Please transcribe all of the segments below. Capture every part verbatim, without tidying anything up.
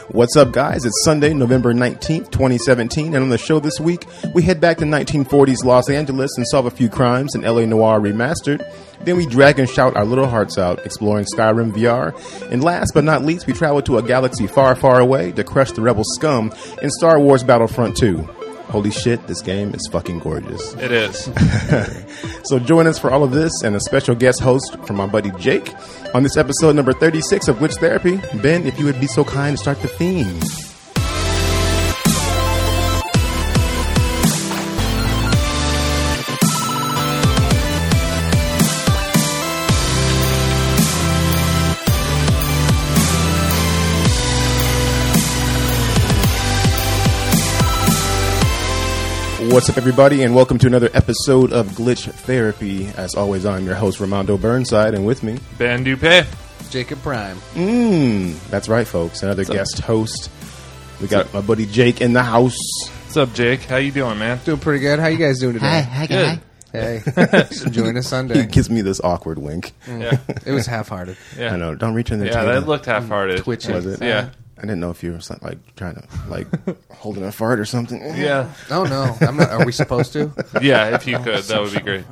What's up, guys? It's Sunday, November nineteenth, twenty seventeen, and on the show this week, we head back to nineteen forties Los Angeles and solve a few crimes in L A Noire Remastered. Then we drag and shout our little hearts out, exploring Skyrim V R. And last but not least, we travel to a galaxy far, far away to crush the rebel scum in Star Wars Battlefront two. Holy shit, this game is fucking gorgeous. It is. So join us for all of this and a special guest host from my buddy Jake on this episode number thirty-six of Glitch Therapy. Ben, if you would be so kind to start the theme. What's up, everybody, and welcome to another episode of Glitch Therapy. As always, I'm your host, Ramondo Burnside, and with me, Ben Dupé. Jacob Prime. Mmm, that's right, folks. Another What's guest up? host. We got my buddy Jake in the house. What's up, Jake? How you doing, man? Doing pretty good. How you guys doing today? Hi, hi, Good. Hey, just enjoying a He Sunday. gives me this awkward wink. Yeah. It was half-hearted. Yeah. I know. Don't reach in the Yeah, table. that looked half-hearted. Twitching. Was it? Yeah. I didn't know if you were like trying to like holding a fart or something. Yeah. Oh no, I'm not. Are we supposed to? Yeah, if you could, that would be great.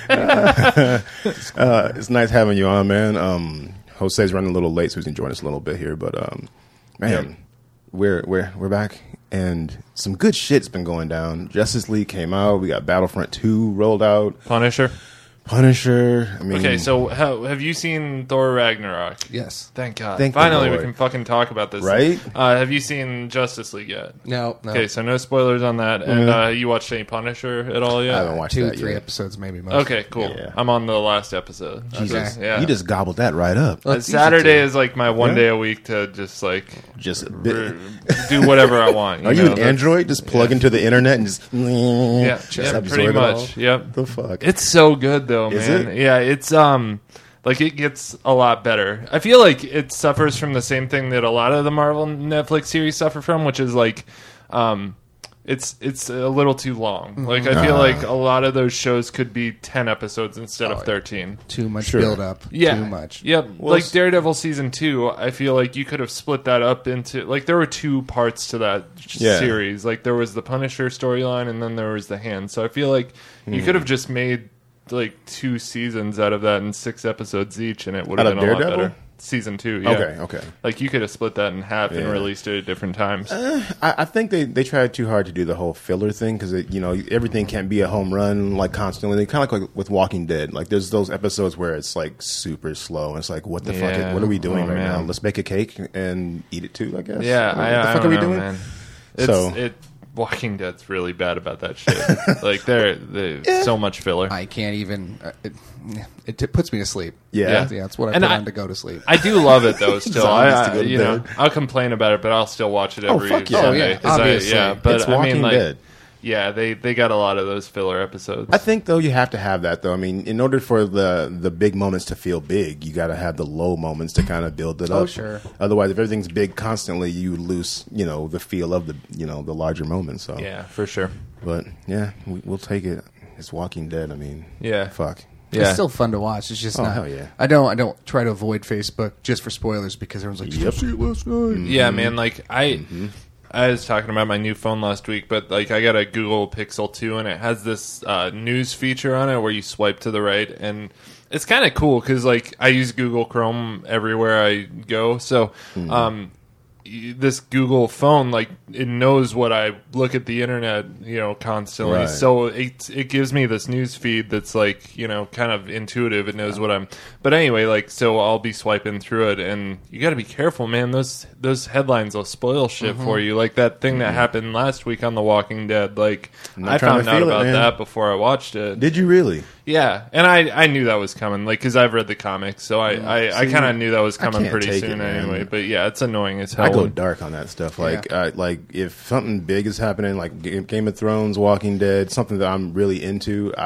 Uh, it's nice having you on, man. Um, Jose's running a little late, so he's gonna join us a little bit here. But um, man, Yep. we're we're we're back, and some good shit's been going down. Justice League came out. We got Battlefront two rolled out. Punisher. Punisher. I mean, Okay, so how, have you seen Thor Ragnarok? Yes. Thank God. Thank the Finally, we Lord. can fucking talk about this. Right? Uh, have you seen Justice League yet? No. No. Okay, so no spoilers on that. And Mhm. uh, you watched any Punisher at all yet? I haven't watched Two, that three yet. episodes, maybe. Most. Okay, cool. Yeah. I'm on the last episode. Jesus, Yeah. you just gobbled that right up. Well, Uh, it's easy Saturday to. is like my one Yeah. day a week to just like Just a bit. r- do whatever I want. Are you know? an That's- Android? Just plug yeah. into the internet and just Yeah, just yeah, absorb pretty it all? much. Yep. The fuck? It's so good though, Is man. it? Yeah, it's um like it gets a lot better. I feel like it suffers from the same thing that a lot of the Marvel Netflix series suffer from, which is like um it's it's a little too long. Like I feel Ah. like a lot of those shows could be ten episodes instead Oh, of yeah. thirteen. Too much Sure. build up. Yeah. Too much. Yep. Well, like s- Daredevil season two, I feel like you could have split that up into like there were two parts to that Yeah. series. Like there was the Punisher storyline and then there was the Hand. So I feel like you Hmm. could have just made like two seasons out of that and six episodes each, and it would Out have of been a lot Daredevil? better. Season two, yeah. Okay, okay. Like you could have split that in half and Yeah. released it at different times. I, I think they, they tried too hard to do the whole filler thing because you know everything can't be a home run like constantly. Kind of like with Walking Dead. Like there's those episodes where it's like super slow and it's like what the fuck? Yeah. What are we doing Oh, right man. now? Let's bake a cake and eat it too. I guess. yeah, What I, the I fuck don't are we know, doing? man. It's, So- it Walking Dead's really bad about that shit. like they're they so much filler. I can't even. Uh, it, it t- puts me to sleep. Yeah. Yeah. That's what I And put I- on to go to sleep. I do love it though. Still, I, Zombies to I go to you know bed. I'll complain about it, but I'll still watch it Oh, every fuck yeah. Sunday. Oh, yeah, 'cause I- obviously. yeah, but It's I mean, Walking like, Dead. yeah, they they got a lot of those filler episodes. I think though you have to have that though. I mean, in order for the the big moments to feel big, you got to have the low moments to kind of build it up. Oh, sure. Otherwise, if everything's big constantly, you lose you know the feel of the you know the larger moments. So yeah, for sure. but yeah, we, we'll take it. It's Walking Dead. I mean, Yeah. fuck. Yeah. It's still fun to watch. It's just Oh, not. hell yeah. I don't. I don't try to avoid Facebook just for spoilers because everyone's like, "Did you Yep. see it last night?" Yeah, man. Like I, Mm-hmm. I was talking about my new phone last week, but like I got a Google Pixel two, and it has this uh, news feature on it where you swipe to the right, and it's kind of cool because like I use Google Chrome everywhere I go, so Mm-hmm. um, y- this Google phone like it knows what I look at the internet, you know, constantly. Right. So it it gives me this news feed that's like you know kind of intuitive. It knows what I'm. But anyway, like so I'll be swiping through it, and you got to be careful, man. Those those headlines will spoil shit Mm-hmm. for you. Like that thing that happened last week on The Walking Dead. Like I'm not I trying to found out feel it, about man. that before I watched it. Did you really? Yeah, and I, I knew that was coming, like because I've read the comics, so I, I, I See, kind of knew that was I coming can't pretty take soon it, man. anyway. But yeah, it's annoying as hell. I go And- dark on that stuff. Like, I, like if something big is happening, like Ga- Game of Thrones, Walking Dead, something that I'm really into, I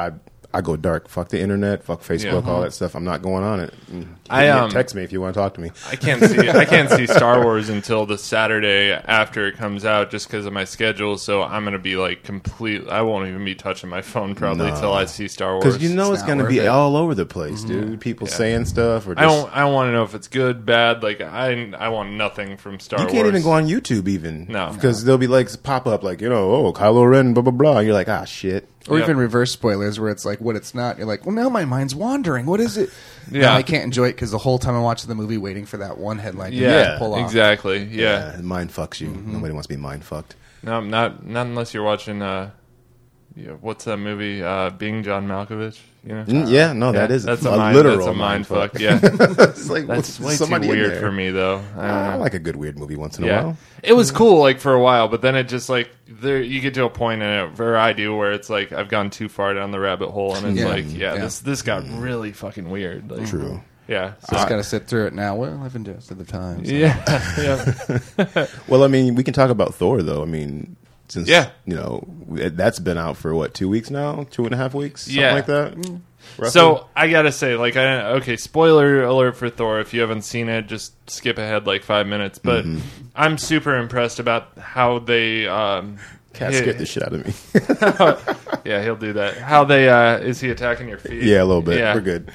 I go dark. Fuck the internet. Fuck Facebook. Yeah. All that stuff. I'm not going on it. I, I um, text me if you want to talk to me. I can't see I can't see Star Wars until the Saturday after it comes out, just because of my schedule. So I'm gonna be like complete. I won't even be touching my phone probably No. until I see Star Wars. Because you know It's it's, not going to worth be it. all over the place, dude. People Yeah. saying stuff or just, I don't. I want to know if it's good, bad. Like I, I want nothing from Star you Wars. can't even go on YouTube even. No. because there'll be like pop up like you know oh Kylo Ren blah blah blah. And you're like ah shit. Or Yep. even reverse spoilers where it's like what it's not. You're like, well, now my mind's wandering. What is it? Yeah. Now I can't enjoy it because the whole time I'm watching the movie, waiting for that one headline to Yeah, pull off. exactly. Yeah. it mind fucks you. Mm-hmm. Nobody wants to be mind fucked. No, not not unless you're watching. Uh, yeah, what's that movie? Uh, Being John Malkovich. You know. Mm, yeah, no, that Yeah, is that's a, a, mind, literal that's a mind fuck. fuck. Yeah, It's like that's what's way too somebody in weird there? for me though. I don't I know. like a good weird movie once in a Yeah, while. it was cool like for a while, but then it just like there you get to a point in it where I do where it's like I've gone too far down the rabbit hole, and it's Yeah. like yeah, Yeah. this this got really fucking weird. Like, True. Yeah. So, Just got to sit through it now. Well, I've invested the time. So. yeah. Yeah. Well, I mean, we can talk about Thor though. I mean, since Yeah. you know that's been out for what two weeks now, two and a half weeks, something Yeah. like that. Roughly? So I gotta say, like, I okay, spoiler alert for Thor. If you haven't seen it, just skip ahead like five minutes. But Mm-hmm. I'm super impressed about how they. Um, Cat hit- scared the shit out of me. Yeah, he'll do that. How they uh, is he attacking your feet? yeah, a little bit. Yeah. We're good.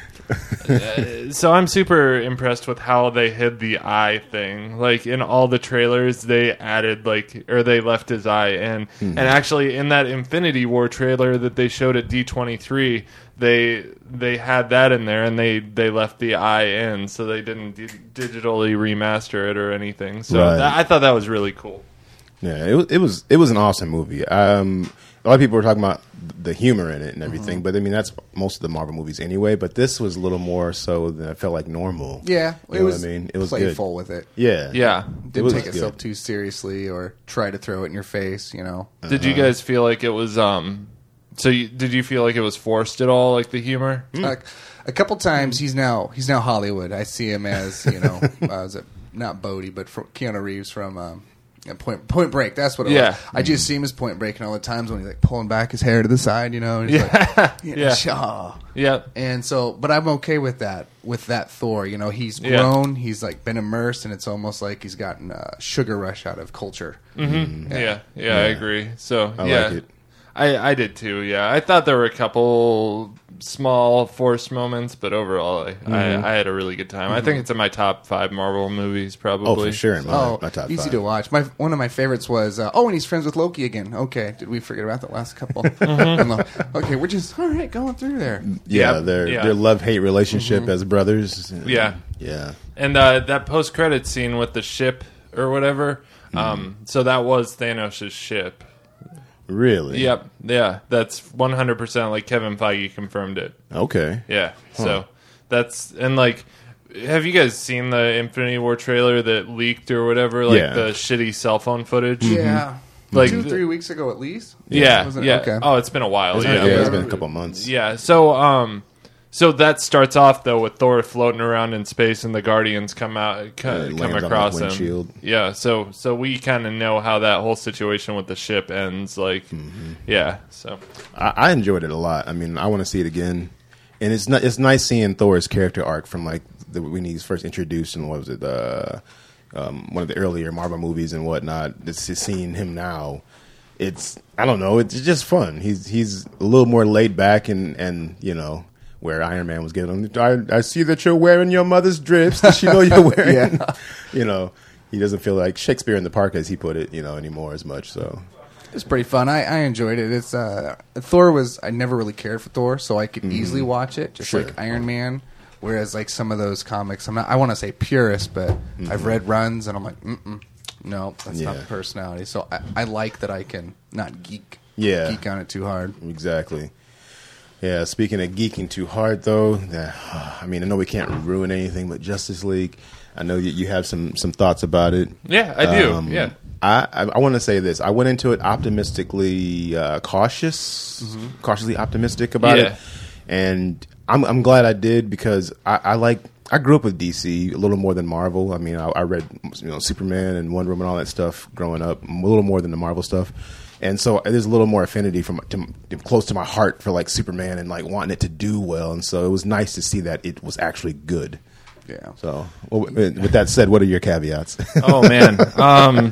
Uh, so I'm super impressed with how they hid the eye thing. Like in all the trailers, they added like, or they left his eye in. And actually, in that Infinity War trailer that they showed at D twenty-three, they they had that in there, and they they left the eye in, so they didn't di- digitally remaster it or anything. So Right. that, I thought that was really cool. Yeah, it was it was it was an awesome movie. Um, a lot of people were talking about the humor in it and everything, but I mean that's most of the Marvel movies anyway. But this was a little more so than it felt like normal. Yeah, You it know was. what I mean? It was playful good. with it. Yeah, Yeah. Didn't was take itself good. too seriously or try to throw it in your face. You know. Did you guys feel like it was? Um, so you, did you feel like it was forced at all, like the humor? Like, a couple times he's now he's now Hollywood. I see him as you know, uh, is it not Bodie, but from Keanu Reeves from um, yeah, Point Point Break. That's what it Yeah. was. I just see him as Point Break, and all the times when he's like pulling back his hair to the side, you know, and he's Yeah. like, you know, Yeah. "Shaw." Yep. And so, but I'm okay with that. With that Thor, you know, he's Yeah. grown. He's like been immersed, and it's almost like he's gotten a sugar rush out of culture. Mm-hmm. Yeah. yeah, I agree. So I yeah, like it. I I did too. Yeah, I thought there were a couple small forced moments, but overall, I, I, I had a really good time. I think it's in my top five Marvel movies, probably. Oh, for sure. In my, Oh, my top easy five. to watch. My one of my favorites was uh, oh, and he's friends with Loki again. Okay, did we forget about the last couple? Mm-hmm. I'm like, okay, we're just all right going through there. Yeah, Yeah, their yeah. their love hate relationship as brothers. Yeah. yeah. And uh, that post credit scene with the ship or whatever. Um, so that was Thanos' ship. Really? Yep. Yeah, that's one hundred percent like Kevin Feige confirmed it. Okay. Yeah. So that's and like, have you guys seen the Infinity War trailer that leaked or whatever? Like Yeah. the shitty cell phone footage. Yeah, Like two the- three weeks ago at least. Yeah. Wasn't it? Yeah. Okay. Oh, it's been a while. Isn't Yeah. it? Yeah, it's Yeah. been a couple months. Yeah. So um, so that starts off though with Thor floating around in space and the Guardians come out co- Yeah, it come lands on the across him. windshield. Yeah. So so we kind of know how that whole situation with the ship ends. Like, Mm-hmm. yeah. So I, I enjoyed it a lot. I mean, I want to see it again, and it's not, it's nice seeing Thor's character arc from like the, when he's first introduced in what was it, uh, um, one of the earlier Marvel movies and whatnot. It's just seeing him now. It's I don't know. It's just fun. He's he's a little more laid back and and you know. Where Iron Man was giving him, I, I see that you're wearing your mother's dress. Does she know you're wearing? Yeah. You know, he doesn't feel like Shakespeare in the Park, as he put it, you know, anymore as much. So It's pretty fun. I, I enjoyed it. It's uh, Thor was I never really cared for Thor, so I could easily watch it, just Sure. like Iron Man. Whereas like some of those comics, I'm not. I want to say purist, but I've read runs, and I'm like, mm-mm, no, that's not Yeah. the personality. So I, I like that I can not geek, Yeah. geek on it too hard. exactly. Yeah, speaking of geeking too hard, though, that, I mean, I know we can't ruin anything, but Justice League, I know you, you have some, some thoughts about it. yeah, I do. Um, yeah. I, I, I want to say this. I went into it optimistically uh, cautious, cautiously optimistic about Yeah. it. And I'm, I'm glad I did because I, I like, I grew up with D C a little more than Marvel. I mean, I, I read, you know, Superman and Wonder Woman and all that stuff growing up, a little more than the Marvel stuff. And so there's a little more affinity from to, close to my heart for like Superman and like wanting it to do well. And so it was nice to see that it was actually good. Yeah. So well, with that said, what are your caveats? Oh man, um,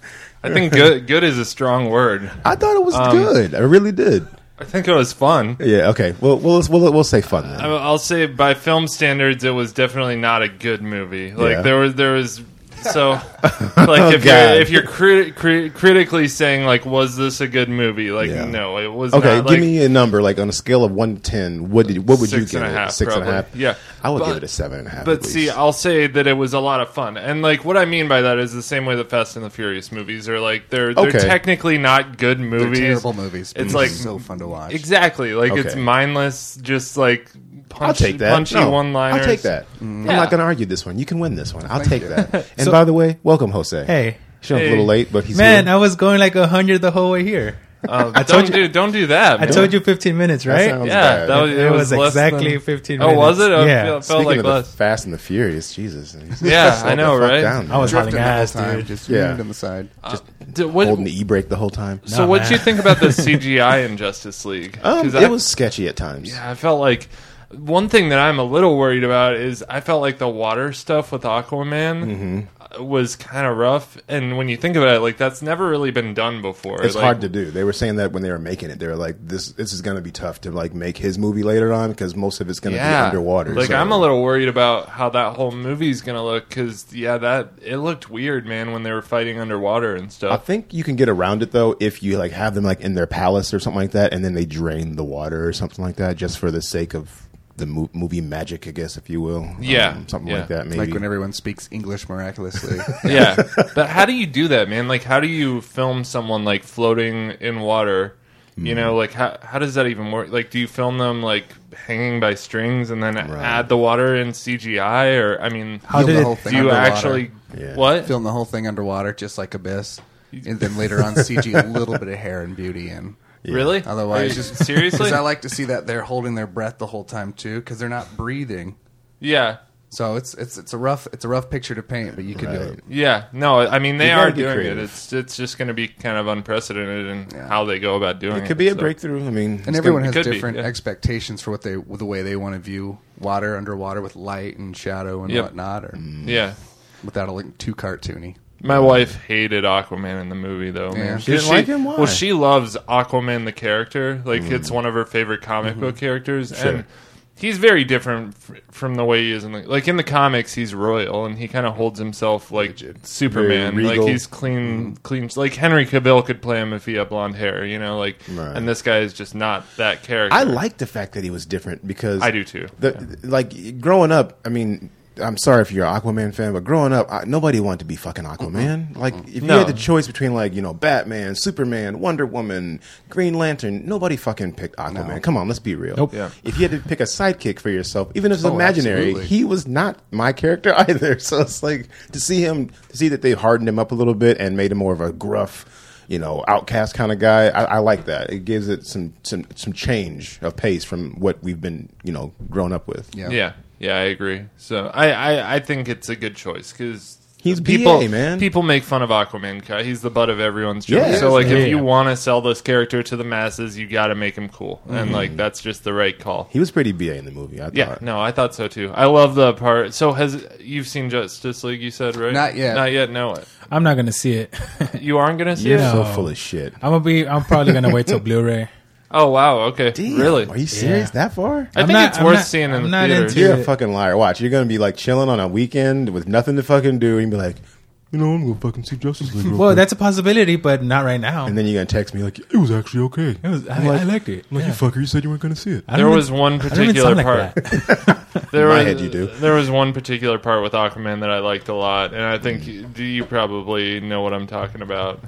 I think good good is a strong word. I thought it was Um, good. I really did. I think it was fun. Yeah. Okay. Well, we'll we'll, we'll say fun then. I- I'll say by film standards, it was definitely not a good movie. Like Yeah. there was there was so like if God. you're if you're crit- crit- critically saying like was this a good movie? Like Yeah. no, it was Okay, not. give Like, me a number, like on a scale of one to ten. What did what would Six you and give a it? half, Six and a half. probably. Yeah. I would But- give it a seven and a half. But at see, least. I'll say that it was a lot of fun, and like what I mean by that is the same way that Fast and the Furious movies are like they're they're Okay. technically not good They're movies. terrible movies. but It's like so fun to watch. Exactly, like it's Okay. mindless, just like punch, I'll take that. punchy No, one-liners. I'll take that. I'm Yeah. not going to argue this one. You can win this one. I'll Thank take you. that. And So- by the way, welcome, Jose. Hey, Showing up Hey. a little late, but he's man, here. I was going like a hundred the whole way here. Uh, I don't told you- do don't do that. I Man. told you fifteen minutes, That right? sounds Yeah, bad. that was, It it was less exactly than- fifteen Oh, minutes. was it? I Yeah. felt, felt Speaking like of the less. Fast and the Furious, Jesus. Yeah, Slow I the know, fuck right? down, I was man. hauling Drifting the whole ass, time, dude. just Yeah. moved on the side. Uh, d- what, holding the e-brake the whole time. so No, what do you man. think about the C G I in Justice League? Um, 'Cause it I- was sketchy at times. Yeah, I felt like one thing that I'm a little worried about is I felt like the water stuff with Aquaman Mm-hmm. was kind of rough. And when you think about it, like that's never really been done before. It's Like, hard to do. They were saying that when they were making it. They were like, "This this is going to be tough to like make his movie later on because most of it's going to yeah. be underwater." Like so- I'm a little worried about how that whole movie's gonna look because yeah, that it looked weird, man, when they were fighting underwater and I stuff. think you can get around it though if you like have them like in their palace or something like that, and then they drain the water or something like that, just for the sake of the mo- movie magic, I guess, if you will. Yeah, Um, something yeah. like that. Maybe. Like when everyone speaks English miraculously. Yeah, but how do you do that, man? Like, how do you film someone like floating in water? You know, like how how does that even work? Like, do you film them like hanging by strings and then add the water in C G I, or I mean, How Film did the it- whole do thing you underwater. actually Yeah. what? Film the whole thing underwater, just like Abyss, and then later on C G a little bit of hair and beauty in. Really? Otherwise, Are you- just seriously? because I like to see that they're holding their breath the whole time too, because they're not breathing. Yeah, So it's it's it's a rough it's a rough picture to paint, but you can do Right. it. yeah. No, I mean they You gotta are get doing creative. it. It's it's just going to be kind of unprecedented in Yeah. how they go about doing it. It could be a so. breakthrough. I mean, And everyone has could be, different yeah. expectations for what they the way they want to view water underwater with light and shadow and Yep. whatnot, or Yeah. without it looking too cartoony. My wife hated Aquaman in the movie, though. Yeah. Man. She didn't like him? Why? Well, she loves Aquaman the character. Like it's one of her favorite comic book characters, Sure. and he's very different f- from the way he is in the like in the comics. He's royal, and he kind of holds himself like Superman. Very Like regal. he's clean, clean. Like Henry Cavill could play him if he had blonde hair, you know. Like, Right. and this guy is just not that character. I like the fact that he was different because I do too. The, like growing up, I mean, I'm sorry if you're an Aquaman fan, but growing up, I, nobody wanted to be fucking Aquaman. Like, if No. you had the choice between like you know Batman, Superman, Wonder Woman, Green Lantern, nobody fucking picked Aquaman. Come on, let's be real. Nope. Yeah. If you had to pick a sidekick for yourself, even if it's Oh, imaginary, absolutely. he was not my character either. So it's like to see him, to see that they hardened him up a little bit and made him more of a gruff, you know, outcast kind of guy. I, I like that. It gives it some some some change of pace from what we've been, you know, grown up with. Yeah. Yeah, yeah, I agree. So I, I, I think it's a good choice because He's people, B A, man. People make fun of Aquaman. Kai. He's the butt of everyone's joke. Yeah. so like, Yeah. if you want to sell this character to the masses, you got to make him cool, Mm-hmm. and like that's just the right call. He was pretty B A in the movie. I thought. Yeah, no, I thought so too. I love the part. So has you've seen Justice League? You said right? Not yet. Not yet. No, I'm not gonna see it. you aren't gonna see You're it. so No. full of shit. I'm gonna be. I'm probably gonna wait till Blu-ray. Oh wow. Okay. Damn, Really? Are you serious? Yeah. That far? I I'm think not- it's I'm worth not- seeing in I'm the not theater. into You're it. a fucking liar. Watch. You're gonna be like chilling on a weekend with nothing to fucking do, and be like, you know, I'm gonna fucking see Justice League. real Well, quick." that's a possibility, but not right now. and then you're gonna text me like, it was actually okay. it was, I, like- I liked it. Like Yeah. you fucker, you said you weren't gonna see it. I There don't was even- one I don't even particular sound part. like that. There In my was, head you do. There was one particular part with Aquaman that I liked a lot, and I think Mm. you, do you probably know what I'm talking about?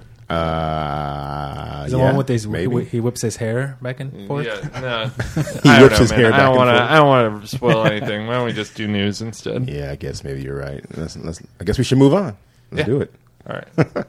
Uh, The yeah, one with his maybe. he whips his hair back and forth. Yeah, no. He I don't whips know, his man. hair I back don't and want to. forth. I don't want to spoil anything. Why don't we just do news instead? Yeah, I guess maybe you're right. Let's, let's, I guess we should move on. Let's Yeah. do it. All right.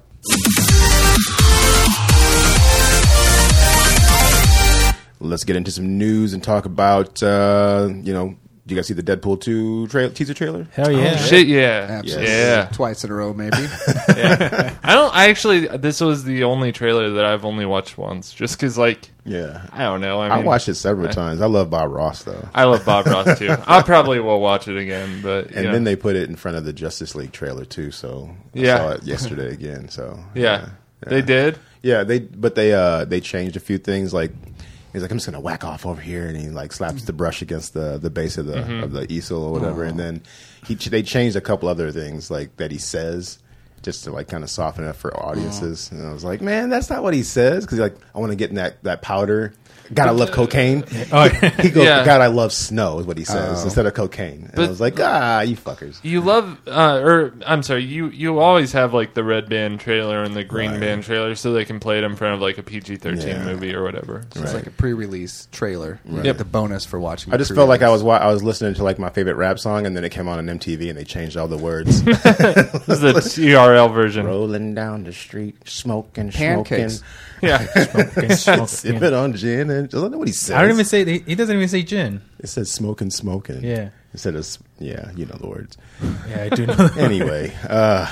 Let's get into some news and talk about, uh, you know, you guys see the Deadpool two tra- teaser trailer? Hell yeah. Shit, yeah. Absolutely. Yeah. Twice in a row, maybe. yeah. I don't, I actually, this was the only trailer that I've only watched once. Just because, like, Yeah. I don't know. I, I mean, watched it several I- times. I love Bob Ross, though. I love Bob Ross, too. I probably will watch it again, but, you And know. then they put it in front of the Justice League trailer, too, so I Yeah. saw it yesterday again. So yeah. yeah. They did? Yeah, they but they uh they changed a few things. Like he's like, I'm just gonna whack off over here, and he like slaps the brush against the, the base of the Mm-hmm. of the easel or whatever, and then he they changed a couple other things like that he says just to like kind of soften it up for audiences. And I was like, man, that's not what he says because like I want to get in that that powder. God, I love cocaine. Oh, He goes, Yeah. God, I love snow is what he says Oh. instead of cocaine. And But- I was like, ah, you fuckers. You love, uh, or I'm sorry, you you always have like the red band trailer and the green Right. band trailer, so they can play it in front of like a P G thirteen Yeah. movie or whatever. So It's like a pre-release trailer. Right. Yep. The bonus for watching. I the just felt like I was pre-release. wa- I was listening to like my favorite rap song, and then it came on on M T V, and they changed all the words. This is the T R L version. Rolling down the street, smoking, Pancakes. smoking, Yeah, Smoking, smoking. sipping on gin, and I don't know what he says. I don't even say he, he doesn't even say gin. It says smoking, smoking. Yeah. Instead of s- yeah, you know the words. Yeah, I do know. Anyway, uh,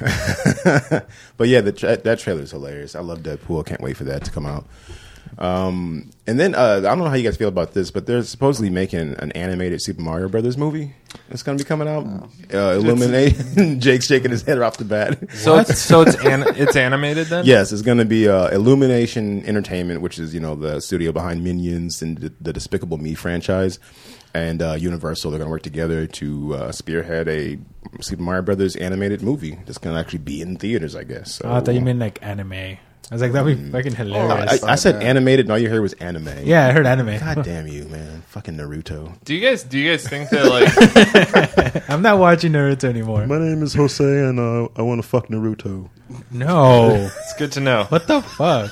but yeah, the tra- that trailer is hilarious. I love Deadpool. Can't wait for that to come out. Um, and then uh, I don't know how you guys feel about this, but they're supposedly making an animated Super Mario Brothers movie. It's going to be coming out. Uh, Illuminate. Jake's shaking his head off the bat. so it's so it's an, it's animated then. Yes, it's going to be uh, Illumination Entertainment, which is you know the studio behind Minions and the, the Despicable Me franchise, and uh, Universal. They're going to work together to uh, spearhead a Super Mario Brothers animated movie that's going to actually be in theaters, I guess. So, Oh, I thought you meant like anime. I was like, that'd be fucking I, hilarious. I said animated, and all you heard was anime. Yeah, I heard anime. God damn you, man! Fucking Naruto. Do you guys do you guys think that like I'm not watching Naruto anymore. My name is Jose, and uh, I want to fuck Naruto. No. it's good to know? What the fuck?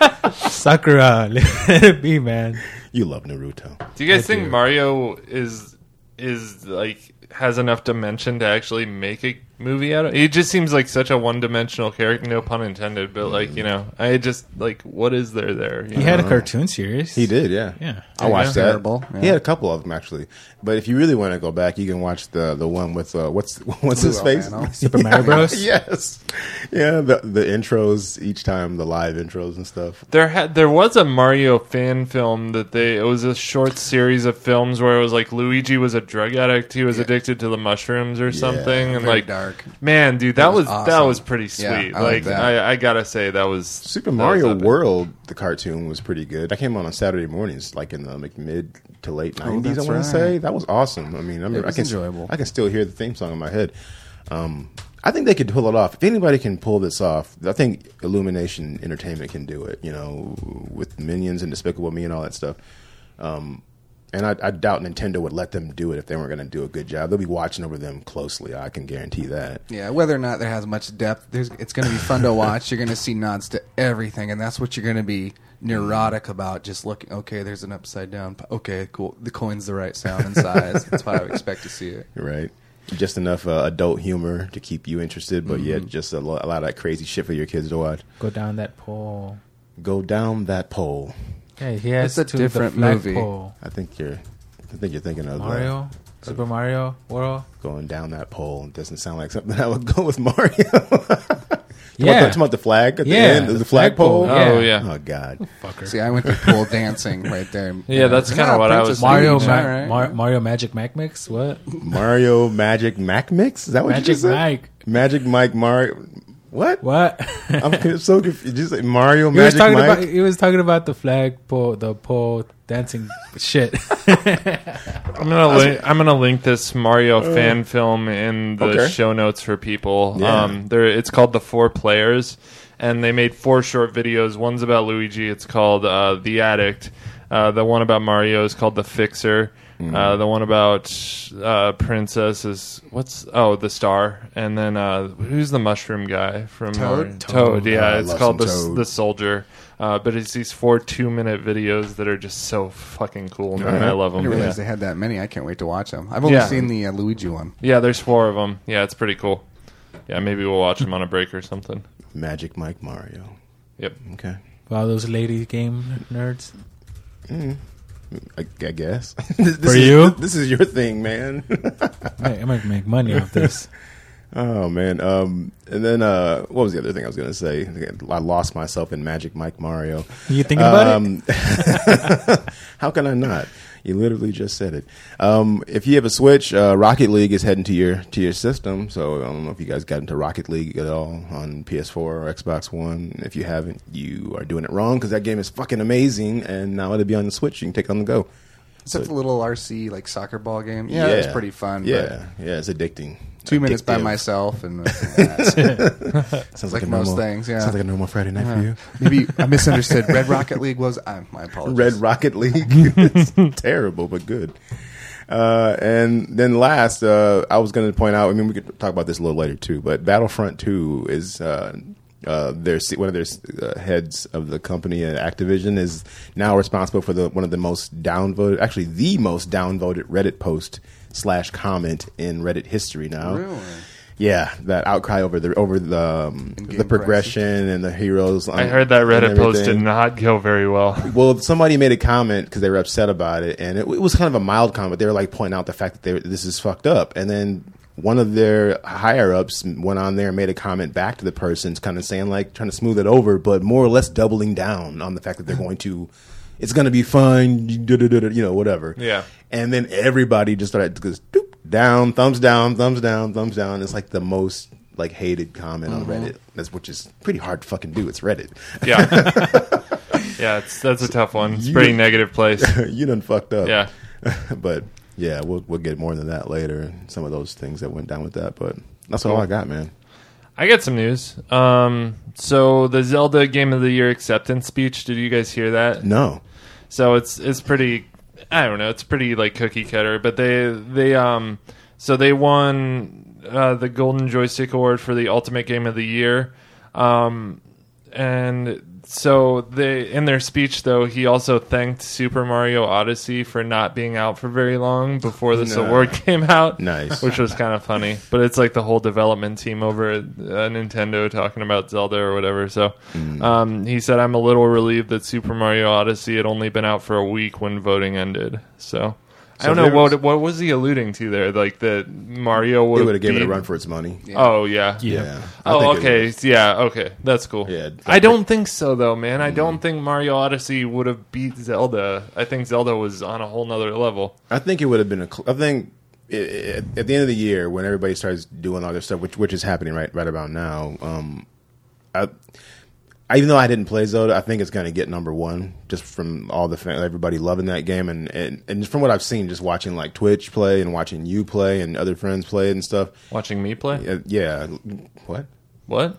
Sakura, let it be, man. You love Naruto. Do you guys I think do. Mario is is like has enough dimension to actually make a movie out of it? He just seems like such a one-dimensional character, no pun intended, but like, you know, I just like what is there there? You He know? had a cartoon series. He did, yeah. Yeah. I watched that. Terrible, yeah. He had a couple of them actually, but if you really want to go back, you can watch the the one with uh, what's what's his Blue face? Albano. Super Mario Bros. Yes, yeah. The the intros each time, the live intros and stuff. There had there was a Mario fan film that they it was a short series of films where it was like Luigi was a drug addict, he was addicted to the mushrooms or something, and Very like dark. man, dude, that, That was, was that awesome. was pretty sweet. Yeah, I like like that. I, I gotta say that was Super that Mario was epic. World, the cartoon was pretty good. That came on on Saturday mornings, like in the like, mid to late nineties. I that's want to right. say that was awesome. I mean, I, mean, I was can enjoyable. I can still hear the theme song in my head. Um, I think they could pull it off. If anybody can pull this off, I think Illumination Entertainment can do it. You know, with Minions and Despicable Me and all that stuff. Um, and I, I doubt Nintendo would let them do it if they weren't going to do a good job. They'll be watching over them closely. I can guarantee that. Yeah, whether or not there has much depth, there's, it's going to be fun to watch. You're going to see nods to everything, and that's what you're going to be neurotic about. Just looking, okay, there's an upside down. p- Okay, cool. The coin's the right sound and size. That's how I would expect to see it. Right. Just enough uh, adult humor to keep you interested, but Mm-hmm. yet just a, lo- a lot of that crazy shit for your kids to watch. Go down that pole. Go down that pole. Okay, he has It's a to different the flag movie. pole. I think you're. I think you're thinking of uh, Mario, Super Mario World. going down that pole. It doesn't sound like something I would go with Mario. Yeah, Talking about the flag at the Yeah, end, the, the flagpole. flagpole, Oh Yeah. yeah. Oh God. fucker. See, I went to pole dancing right there. Yeah, that's Yeah, kinda what I was Princess Mario, Peach, Ma- all right. Mar- Mario Magic Mac Mix. What? Mario Magic Mac Mix. Is that what you Magic just said? Mike. Magic Mike Mario. What? What? I'm con- so confused. Just like Mario He was Magic talking Mike. about. He was talking about the flag pole, the pole dancing shit. I'm gonna link, I'm gonna link this Mario fan film in the okay. show notes for people. Yeah. Um, there, it's called The Four Players, and they made four short videos. One's about Luigi. It's called uh, The Addict. Uh, the one about Mario is called The Fixer. Uh, the one about uh, Princess is what's oh the Star, and then uh, who's the mushroom guy from Toad? Mario? Toad, yeah, Oh, I it's love called some the Toad. the Soldier. Uh, but it's these four two-minute videos that are just so fucking cool, man. Alright. I love I them. didn't realize Yeah. they had that many. I can't wait to watch them. I've only Yeah. seen the uh, Luigi one. yeah, there's four of them. Yeah, it's pretty cool. Yeah, maybe we'll watch them on a break or something. Magic Mike Mario. Yep. Okay. For all those lady game nerds. I, I guess. this For is, you? This is your thing, man. I might make money off this. Oh man. Um, and then uh, what was the other thing I was going to say? I lost myself in Magic Mike Mario. You thinking about um, it? How can I not? You literally just said it. Um, if you have a Switch, uh, Rocket League is heading to your to your system. So I don't know if you guys got into Rocket League at all on P S four or Xbox One. If you haven't, you are doing it wrong because that game is fucking amazing. And now it'll be on the Switch. You can take it on the go. It's a So- little R C like soccer ball game. Yeah, it's pretty fun. Yeah, yeah, it's addicting. But two minutes by Addictive. myself and uh, Sounds like a most normal, things, yeah. Sounds like a normal Friday night for you. maybe I misunderstood. Red Rocket League was. I, my apologies. Red Rocket League. It's terrible, but good. Uh, and then last, uh, I was going to point out, I mean, we could talk about this a little later too, but Battlefront two is, uh, uh, their, one of their uh, heads of the company, uh, Activision, is now responsible for the one of the most downvoted, actually the most downvoted Reddit post slash comment in Reddit history now. Really? Yeah, that outcry over the over the um, In-game the progression and the heroes. I heard that and Reddit post did everything. not go very well. Well, somebody made a comment because they were upset about it, and it, it was kind of a mild comment. They were like pointing out the fact that they, this is fucked up, and then one of their higher ups went on there and made a comment back to the person, kind of saying like trying to smooth it over, but more or less doubling down on the fact that they're going to. It's going to be fine, you know, whatever. Yeah. And then everybody just started to go down, thumbs down, thumbs down, thumbs down. It's like the most like hated comment on Reddit, that's which is pretty hard to fucking do. It's Reddit. Yeah. Yeah, it's that's a tough one. It's a You- pretty negative place. You done fucked up. Yeah. But yeah, we'll we'll get more than that later. Some of those things that went down with that, but that's all I got, man. I got some news. Um, so the Zelda Game of the Year acceptance speech, did you guys hear that? No. So it's it's pretty, I don't know, it's pretty like cookie cutter, but they they um so they won uh, the Golden Joystick Award for the Ultimate Game of the Year. Um, and so they in their speech though, he also thanked Super Mario Odyssey for not being out for very long before this Nah. award came out. Nice. Which was kind of funny. But it's like the whole development team over at uh, Nintendo talking about Zelda or whatever. So um, he said, I'm a little relieved that Super Mario Odyssey had only been out for a week when voting ended. So I So don't know, there was- what what was he alluding to there? Like that Mario would It would have given it a beat- run for its money. Oh, yeah. Yeah. I Oh, think it okay. was. Yeah, okay. That's cool. Yeah, I don't think so, though, man. I don't think Mario Odyssey would have beat Zelda. I think Zelda was on a whole nother level. I think it would have been a. Cl- I think it, it, at the end of the year, when everybody starts doing all this stuff, which which is happening right right about now, um, I, I even though I didn't play Zelda, I think it's going to get number one just from all the fan, everybody loving that game, and, and and from what I've seen, just watching like Twitch play and watching you play and other friends play and stuff. Watching me play? Uh, yeah, what? What?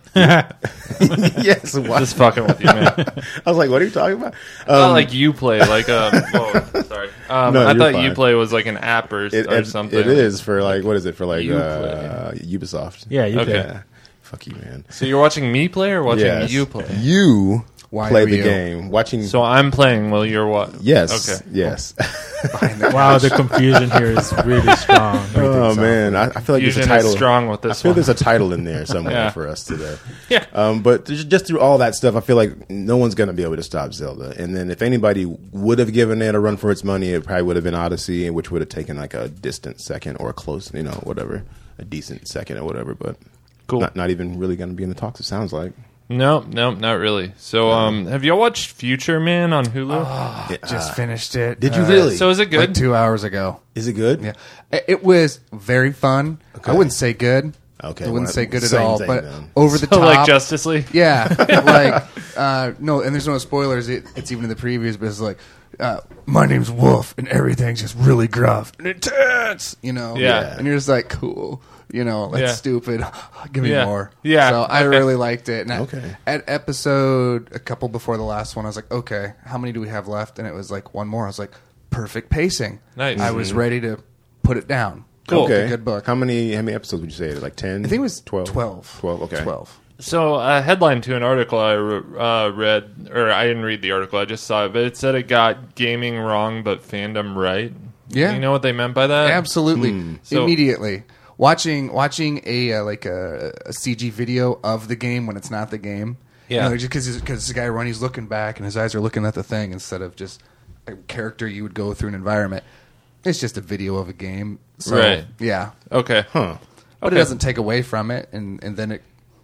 Yes, why- Just fucking with you, man. I was like, what are you talking about? Not Um, like you play, like um. Whoa, sorry. Um, No, I you're thought fine. you play was like an app or, it, or it- something. it is for like what is it for like Uplay. uh, Ubisoft? Yeah, you Okay. can. Yeah. Fuck you, man. So you're watching me play or watching Yes. you play? You Why play are the you? game. Watching. So I'm playing while you're what? yes. Okay. Yes. Wow, the confusion here is really strong. Oh man, I, I feel like there's a Fusion title. is strong with I this feel one. there's a title in there somewhere Yeah. for us today. Yeah. Um, but just just through all that stuff, I feel like no one's going to be able to stop Zelda. And then if anybody would have given it a run for its money, it probably would have been Odyssey, which would have taken like a distant second or a close, you know, whatever, a decent second or whatever. But Cool. not, not even really going to be in the talks. It sounds like. No, no, not really. So, um, have y'all watched Future Man on Hulu? Yeah, Just uh, finished it. Did you uh, really? So is it good? Like two hours ago. Is it good? Yeah, It- it was very fun. Okay. I wouldn't say good. Okay, I wouldn't well, say good at same all. thing But then. over the So top, like Justice League? yeah, like uh, no, and there's no spoilers. It, it's even in the previews, but it's like, uh, my name's Wolf, and everything's just really gruff and intense, you know. Yeah. and you're just like, cool, you know, that's Yeah. stupid. Give me Yeah. more. Yeah. So I Okay. really liked it. And I- Okay. at episode a couple before the last one, I was like, okay, how many do we have left? And it was like one more. I was like, perfect pacing. Nice. I was Mhm. ready to put it down. Cool. Okay. Good book. How many how many episodes would you say? Like ten? I think it was twelve. twelve. Twelve. Okay. Twelve. So a headline to an article I re- uh, read, or I didn't read the article, I just saw it, but it said it got gaming wrong, but fandom right. Yeah. You know what they meant by that? Absolutely. So- Immediately. Watching watching a uh, like a, a C G video of the game when it's not the game. Yeah. You know, just because because this guy run, he's looking back and his eyes are looking at the thing instead of just a character you would go through an environment. It's just a video of a game. So, Right. Yeah. Okay. Huh. But Okay. it doesn't take away from it, and, and then it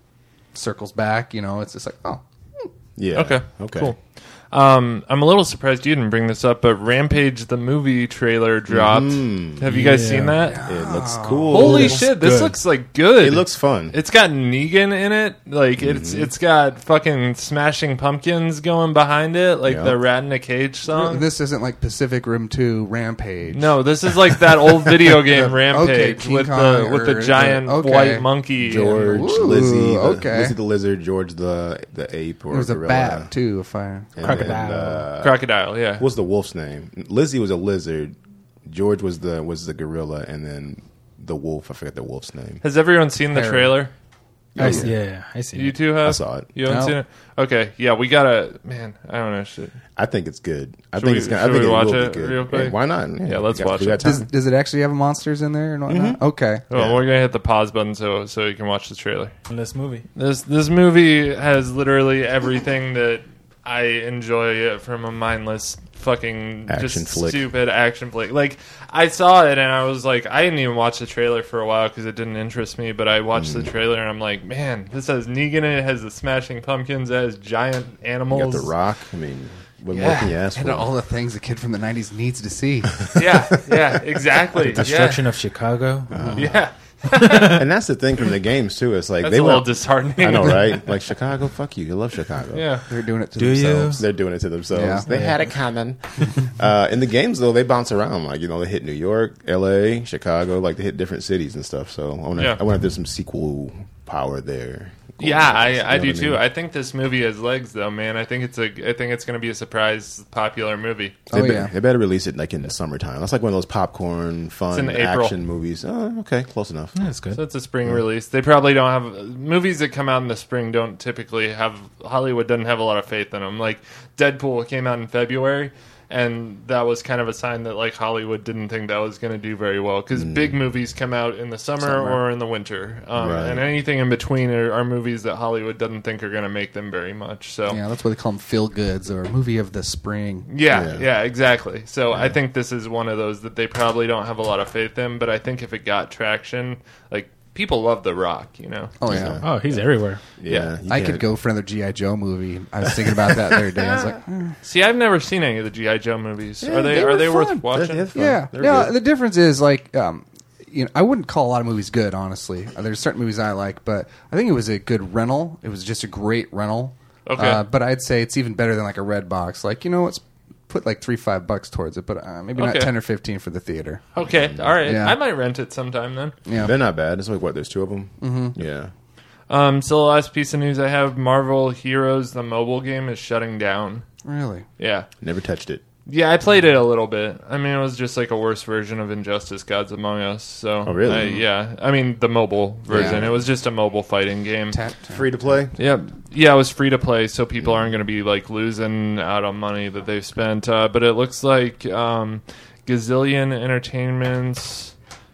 circles back. You know, it's just like, oh, Yeah. Okay. Okay. Cool. Um, I'm a little surprised you didn't bring this up, but Rampage the movie trailer dropped. Mhm. Have you guys Yeah. seen that? It looks cool. Holy looks shit! This good. looks like good. It looks fun. It's got Negan in it. Like it's it's got fucking Smashing Pumpkins going behind it, like Yeah. the Rat in a Cage song. this isn't like Pacific Rim two Rampage. No, this is like that old video game Rampage King with Kong the with the or giant the- okay. white monkey. George, Ooh, Lizzie, the, okay. Lizzie the lizard, George the the ape or There was a gorilla. bat too. If I And Crocodile. then, uh, Crocodile, yeah. what's the wolf's name? Lizzie was a lizard. George was the was the gorilla, and then the wolf. I forget the wolf's name. Has everyone seen the Harry. trailer? I s- yeah, I see. You it. two have? I saw it. You haven't No. seen it? Okay, yeah, we gotta. Man, I don't know. Shit. I think it's good. I Should think we- it's gonna. I should think we it watch will it be good. real quick? Yeah, why not? Yeah, let's we got- watch we it. got time. does, does it actually have monsters in there and whatnot? Okay. Well, Yeah. we're gonna hit the pause button so so you can watch the trailer. This movie. This this movie has literally everything that I enjoy from a mindless fucking Action just flick. stupid action flick. Like I saw it and I was like, I didn't even watch the trailer for a while because it didn't interest me. But I watched Mm. the trailer and I'm like, man, this has Negan in it, it has the Smashing Pumpkins, it has giant You animals. got the Rock. I mean, what more Yeah. can you ask And for? all the things a kid from the nineties needs to see. Yeah, yeah, exactly. Destruction of Chicago. Uh-huh. Yeah, yeah. And that's the thing from the games too. It's like That's they a little went. disheartening. I know, right? Like Chicago, fuck you. You love Chicago. Yeah. They're doing it to Do you? themselves. They're doing it to themselves. Yeah. They had it coming. uh, in the games, though, they bounce around. Like, you know, they hit New York, L A, Chicago. Like, they hit different cities and stuff. So I wonder, Yeah. I wonder if there's some sequel power there. Yeah, I, You know I do what too. mean? I think this movie has legs, though, man. I think it's a, I think it's going to be a surprise, popular movie. They, Oh, better, yeah. they better release it like in the summertime. That's like one of those popcorn, fun in April. action movies. Oh, okay, close enough. Yeah, that's good. So it's a spring release. They probably don't have movies that come out in the spring. Don't typically have Hollywood doesn't have a lot of faith in them. Like Deadpool came out in February, and that was kind of a sign that like Hollywood didn't think that was going to do very well because big movies come out in the summer, Summer. or in the winter, um, Right. and anything in between are, are movies that Hollywood doesn't think are going to make them very much. So Yeah, that's what they call them, feel goods or movie of the spring. Yeah, Yeah. yeah, exactly. So I think this is one of those that they probably don't have a lot of faith in, but I think if it got traction, like people love The Rock, you know. Oh yeah. Oh, he's everywhere. Yeah, you I can't- could go for another G I Joe movie. I was thinking about that the other day. I was like, hmm. See, I've never seen any of the G I Joe movies. Yeah, are they, they are were they fun. worth They're- watching? they're fun. yeah, They're yeah. good. The difference is like, um, you know, I wouldn't call a lot of movies good. Honestly, Uh, there's certain movies I like, but I think it was a good rental. It was just a great rental. Okay. Uh, but I'd say it's even better than like a red box. Like, you know, it's put like three five bucks towards it, but uh, maybe not Okay. ten or fifteen for the theater. Okay, all right. Yeah. I might rent it sometime then. Yeah. They're not bad. It's like what? There's two of them. Mm-hmm. Yeah. Um, so the last piece of news I have: Marvel Heroes, the mobile game, is shutting down. Really? Yeah, Never touched it. yeah. I played it a little bit. I mean, it was just like a worse version of Injustice: Gods Among Us. So, Oh, really? I- yeah. I mean, the mobile version. Yeah. It was just a mobile fighting game. Tap, tap. Free to play. Yeah, yeah, it was free to play, so people aren't going to be like losing out on money that they've spent. Uh, but it looks like um, Gazillion Entertainment's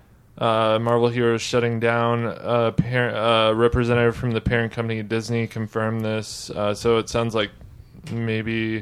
uh, Marvel Heroes shutting down. Uh, par- uh, representative from the parent company Disney confirmed this. Uh, so it sounds like maybe.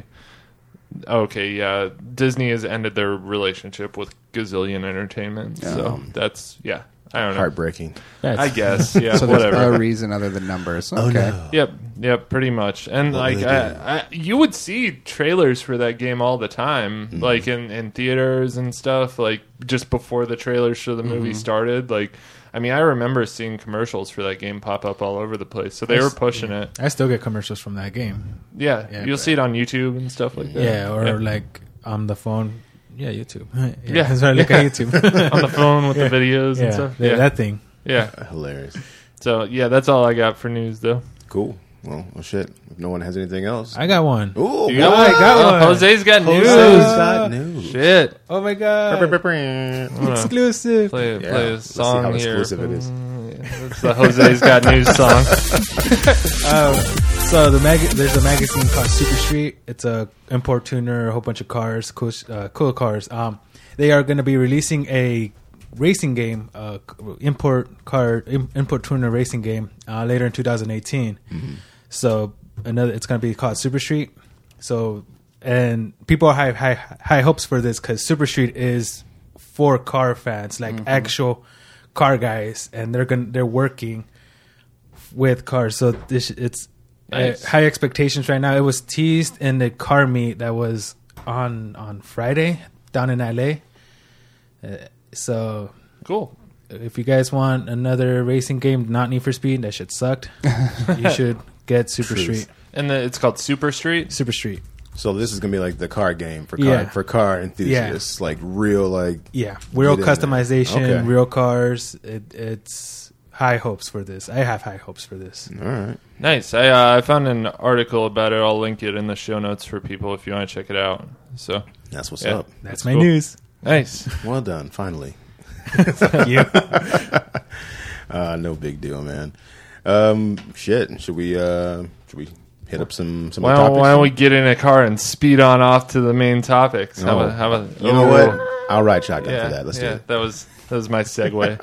Okay, yeah, Disney has ended their relationship with Gazillion Entertainment. So Um, that's yeah. I don't know. Heartbreaking. That's, I guess yeah. So there's whatever. a reason other than numbers. Okay. Yep, yep, pretty much. And What like, do they I, I, you would see trailers for that game all the time, Mm-hmm. like in, in theaters and stuff. Like just before the trailers for the movie Mm-hmm. started. Like, I mean, I remember seeing commercials for that game pop up all over the place. So they Yes. were pushing it. I still get commercials from that game. Yeah, Yeah, you'll but- see it on YouTube and stuff like that. Yeah, or Yeah. like on the phone. Yeah, YouTube. yeah, Yeah. that's why I look at YouTube. on the phone with Yeah. the videos yeah, and stuff. yeah, Yeah, that thing. yeah. Hilarious. So yeah, that's all I got for news, though. Cool. Well, well, shit. If no one has anything else. I got one. Ooh, You got what? one? got Oh, one. Jose's got news. Jose's got news. Shit. Oh my god! I'm gonna Exclusive. Play, Yeah, play a let's see song how here. exclusive it is. Mm, yeah, That's the Jose's Got News song. Um, so the mag- there's a magazine called Super Street. It's a import tuner, a whole bunch of cars, cool, uh, cool cars. Um, they are going to be releasing a racing game, uh, import car, im- import tuner racing game uh, later in two thousand eighteen. Mm-hmm. So another, it's going to be called Super Street. So and people have high high, high hopes for this because Super Street is for car fans, like mm-hmm. actual car guys, and they're gonna they're working with cars. So this it's nice. uh, high expectations right now. It was teased in the car meet that was on on Friday down in L A. Uh, so cool. If you guys want another racing game, not Need for Speed, that shit sucked. You should get Super Truth. Street. And the, it's called Super Street? Super Street. So this is gonna be like the car game for car yeah. for car enthusiasts, yeah. like real like yeah, real customization, okay. real cars. It, it's high hopes for this. I have high hopes for this. All right, nice. I uh, I found an article about it. I'll link it in the show notes for people if you want to check it out. So that's what's yeah, up. That's, that's my cool. news. Nice. Well done. Finally. Thank you. uh, no big deal, man. Um, shit. Should we? Uh, should we? Hit up some some why, topics. Why don't we get in a car and speed on off to the main topics? How oh. about, how about, you know what? I'll ride shotgun yeah, for that. Let's yeah, do it. That was that was my segue.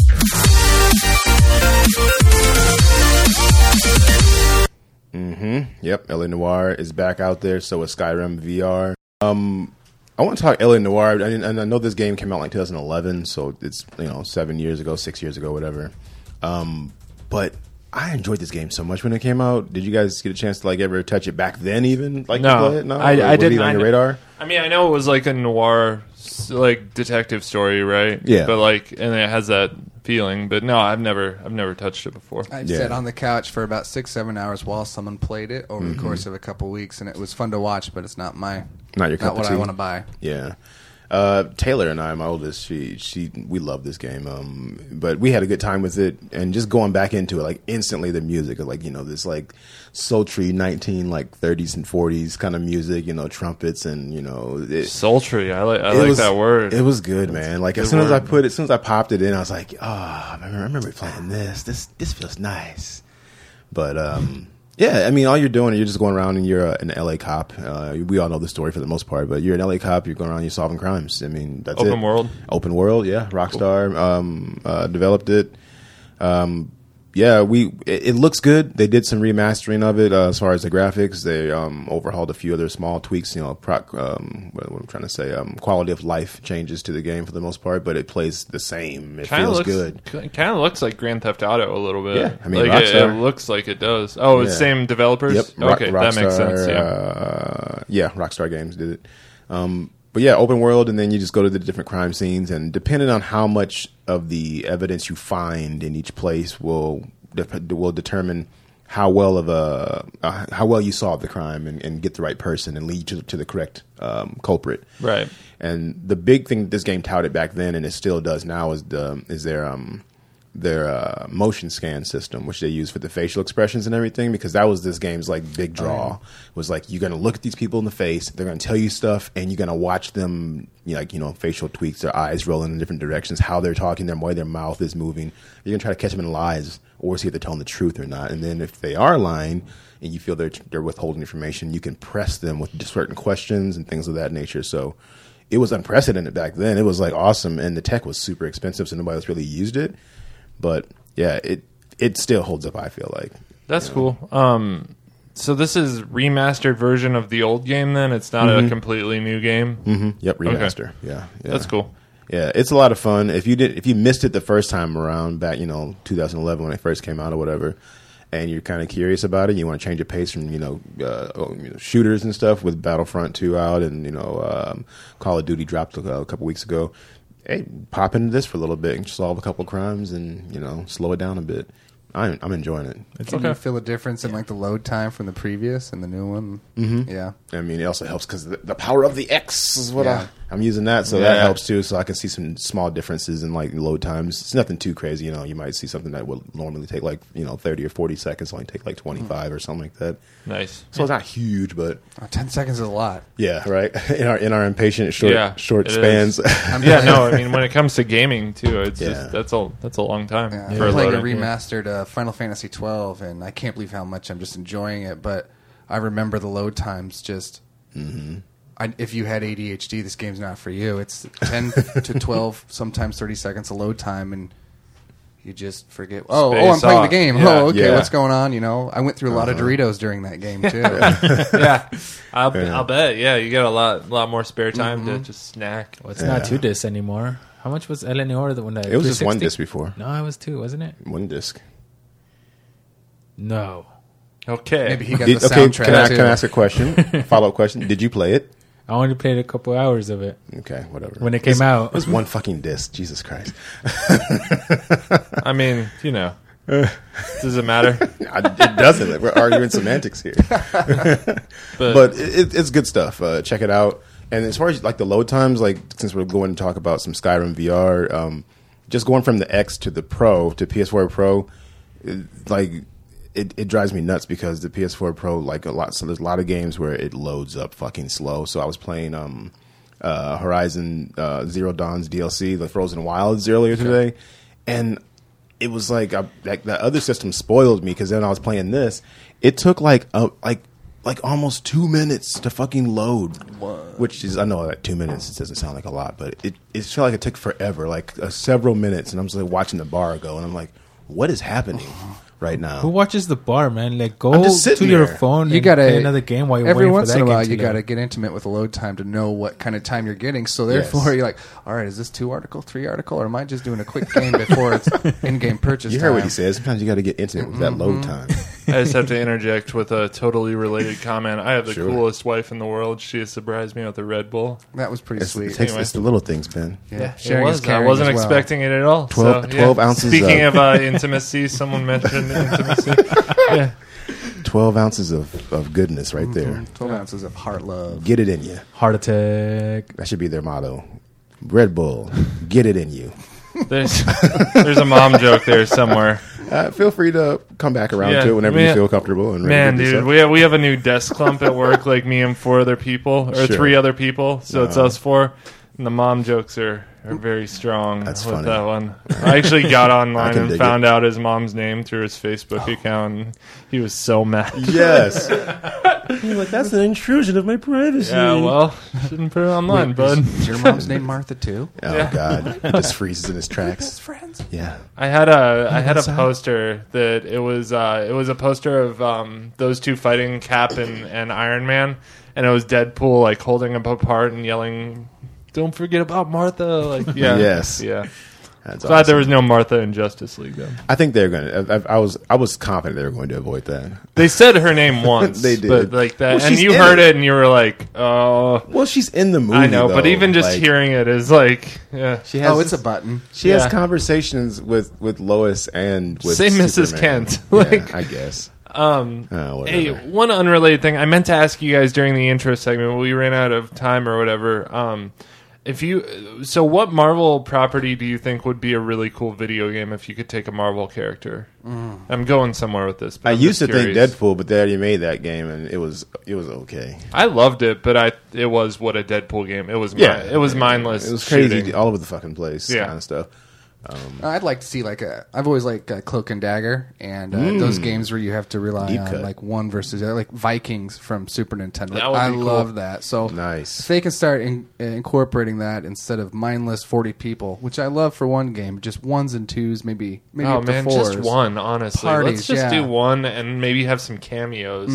mm-hmm. Yep. L A Noire is back out there. So is Skyrim V R. Um, I want to talk L A Noire. I, and I know this game came out like twenty eleven, so it's you know seven years ago, six years ago, whatever. Um, but I enjoyed this game so much when it came out. Did you guys get a chance to like ever touch it back then? Even like no, to play it? No, I, I didn't. On I your kn- radar? I mean, I know it was like a noir, like detective story, right? Yeah. But like, and it has that feeling. But no, I've never, I've never touched it before. I yeah. sat on the couch for about six, seven hours while someone played it over mm-hmm. the course of a couple weeks, and it was fun to watch. But it's not my, not your cup not what of tea. I want to buy. Yeah. Uh, Taylor and I, my oldest, she she we love this game, um, but we had a good time with it, and just going back into it, like instantly the music, like you know this like sultry nineteen like thirties and forties kind of music, you know trumpets and you know it, sultry. I like I like was, that word. It was good, man. Like good as soon word. as I put it, as soon as I popped it in, I was like, ah, oh, I remember, I remember playing this. This this feels nice, but um. Yeah, I mean, all you're doing, you're just going around and you're uh, an L A cop. Uh, we all know the story for the most part, but you're an L A cop. You're going around, you're solving crimes. I mean, that's Open it. world. Open world, yeah. Rockstar um, uh, developed it. Um, yeah, we. It, it looks good. They did some remastering of it uh, as far as the graphics. They um, overhauled a few other small tweaks. You know, pro, um, what, what I'm trying to say, um, quality of life changes to the game for the most part, but it plays the same. It kinda feels looks, good. Kind of looks like Grand Theft Auto a little bit. Yeah, I mean, like it, it Rockstar. looks like it does. Oh, it's Yeah. same developers. Yep. Okay, Rock, that makes sense. Yeah. Uh, yeah, Rockstar Games did it. Um, but yeah, open world, and then you just go to the different crime scenes, and depending on how much of the evidence you find in each place will de- will determine how well of a uh, how well you solve the crime and, and get the right person and lead to, to the correct um, culprit. Right. And the big thing this game touted back then, and it still does now, is the is their um, their uh, motion scan system, which they use for the facial expressions and everything, because that was this game's like big draw. Oh, yeah. Was like, you're going to look at these people in the face, they're going to tell you stuff, and you're going to watch them, you know, like, you know, facial tweaks, their eyes rolling in different directions, how they're talking, their way their mouth is moving. You're going to try to catch them in lies or see if they're telling the truth or not. And then if they are lying and you feel they're, they're withholding information, you can press them with certain questions and things of that nature. So it was unprecedented back then. It was like awesome, and the tech was super expensive, so nobody else really used it. But yeah, it it still holds up, I feel like. That's you know? cool. Um, so this is remastered version of the old game then? It's not mm-hmm. a completely new game? Mm-hmm. Yep, remaster. Okay. Yeah, yeah. That's cool. Yeah, it's a lot of fun. If you did, if you missed it the first time around, back, you know, two thousand eleven when it first came out or whatever, and you're kind of curious about it, you want to change your pace from, you know, uh, you know, shooters and stuff with Battlefront two out, and, you know, um, Call of Duty dropped a, a couple weeks ago. Hey, pop into this for a little bit and solve a couple crimes and, you know, slow it down a bit. I'm, I'm enjoying it. Can okay. you feel a difference in like the load time from the previous and the new one? Mm-hmm. Yeah. I mean, it also helps because the, the power of the X is what Yeah. I, I'm using that, so Yeah. that helps too. So I can see some small differences in like load times. It's nothing too crazy, you know. You might see something that would normally take like, you know, thirty or forty seconds, only take like twenty-five mm. or something like that. Nice. So it's not huge, but Oh, ten seconds is a lot. yeah, right. In our in our impatient short Yeah, short it spans. Yeah, no, I mean, when it comes to gaming, too, it's Yeah. just, that's a, that's a long time Yeah, for I'm playing a loading. remastered uh, Final Fantasy twelve, and I can't believe how much I'm just enjoying it. But I remember the load times just. Mm-hmm. I, if you had A D H D, this game's not for you. It's ten to twelve, sometimes thirty seconds of load time, and you just forget. Oh, Space oh, I'm playing off. the game. Yeah. Oh, okay, Yeah. what's going on? You know, I went through a lot Uh-huh. of Doritos during that game too. yeah, I'll, Yeah. I'll bet. Yeah, you got a lot, lot more spare time Mm-hmm. to just snack. Well, it's Yeah. not two discs anymore. How much was Eleanor the one that It was just one three sixty? disc before. No, it was two, wasn't it? One disc. No. Okay, Maybe he got Did, the okay, soundtrack can I, too. can I ask a question? Follow up question. Did you play it? I only played a couple hours of it Okay, whatever. when it came It's- out. It was one fucking disc. Jesus Christ. I mean, you know, does it matter? I, it doesn't. We're arguing semantics here. But, But it, it's good stuff. Uh, check it out. And as far as like the load times, like since we're going to talk about some Skyrim V R, um, just going from the X to the Pro to P S four Pro, it, like it, it drives me nuts because the P S four Pro, like a lot, so there's a lot of games where it loads up fucking slow. So I was playing um, uh, Horizon uh, Zero Dawn's D L C, the Frozen Wilds, earlier today, and it was like I, like that other system spoiled me because then I was playing this. It took like a, like like almost two minutes to fucking load, which is I know that two minutes it doesn't sound like a lot, but it it felt like it took forever, like uh, several minutes, and I'm just like watching the bar go, and I'm like, what is happening right now? Who watches the bar, man? Like, go I'm just to sitting your there. phone You and gotta play another game while you're every waiting once for that in a game while. to You load. got to get intimate with the load time to know what kind of time you're getting. So therefore, Yes. you're like, all right, is this two article, three article, or am I just doing a quick game before it's in-game purchase? You heard what time? he said. Sometimes you got to get intimate with that load time. I just have to interject with a totally related comment. I have the Sure. coolest wife in the world. She has surprised me with a Red Bull. That was pretty It's, sweet. it takes, Anyway. it's the little things, Ben. yeah, It sharing is was. I caring wasn't as well. expecting it at all. twelve so, yeah. twelve ounces Speaking of- of uh, intimacy, someone mentioned intimacy. Yeah. twelve ounces of, of goodness right there. Twelve ounces of heart love. Get it in you. Heart attack. That should be their motto. Red Bull, get it in you. There's there's a mom joke there somewhere. Uh, feel free to come back around Yeah, to it whenever man- you feel comfortable. And ready Man, to do dude, so. we have, we have a new desk clump at work, like me and four other people, or Sure. three other people. So it's Uh-huh. us four. And the mom jokes are, are very strong That's with funny. that one. I actually got I online can and dig found out his mom's name through his Facebook Oh. account. And he was so mad. Yes. You're like, that's an intrusion of my privacy. Yeah, well, shouldn't put it online, Wait, bud. is, is your mom's name Martha too? Oh, Yeah. God. It just freezes in his tracks. Friends. Yeah. I had a I had a outside? poster that it was uh, it was a poster of um, those two fighting Cap and, and Iron Man, and it was Deadpool like holding them apart and yelling, "Don't forget about Martha!" Like, yeah, Yes. yeah. That's Glad there awesome. was no Martha in Justice League. Though. I think they're going to. I, I was I was confident they were going to avoid that. They said her name once. They did. but like that, Well, and she's you in heard it. it, and you were like, "Oh, Well, she's in the movie. I know." But though. even just Like, hearing it is like, yeah. she has Oh, it's a button. she Yeah. has conversations with, with Lois and with Say Missus Superman. Kent. Yeah, Like- I guess. Um, Oh, whatever. Hey, one unrelated thing. I meant to ask you guys during the intro segment. We ran out of time or whatever. Um, if you, so what Marvel property do you think would be a really cool video game if you could take a Marvel character? I'm going somewhere with this. But I I'm used to just think curious. Deadpool, but they already made that game, and it was it was okay. I loved it, but I it was what a Deadpool game. It was mi- Yeah, it was mindless. It was crazy, shooting. all over the fucking place, Yeah. kind of stuff. I'd like to see like a. I've always liked uh, Cloak and Dagger and uh, those games where you have to rely Mm. Deep on cut. like one versus the other, like Vikings from Super Nintendo. That would I be cool. love that. So Nice. if they can start in, uh, incorporating that instead of mindless forty people, which I love for one game, just ones and twos, maybe maybe Oh up to man, fours. just one. Honestly, Parties, let's just yeah. do one and maybe have some cameos.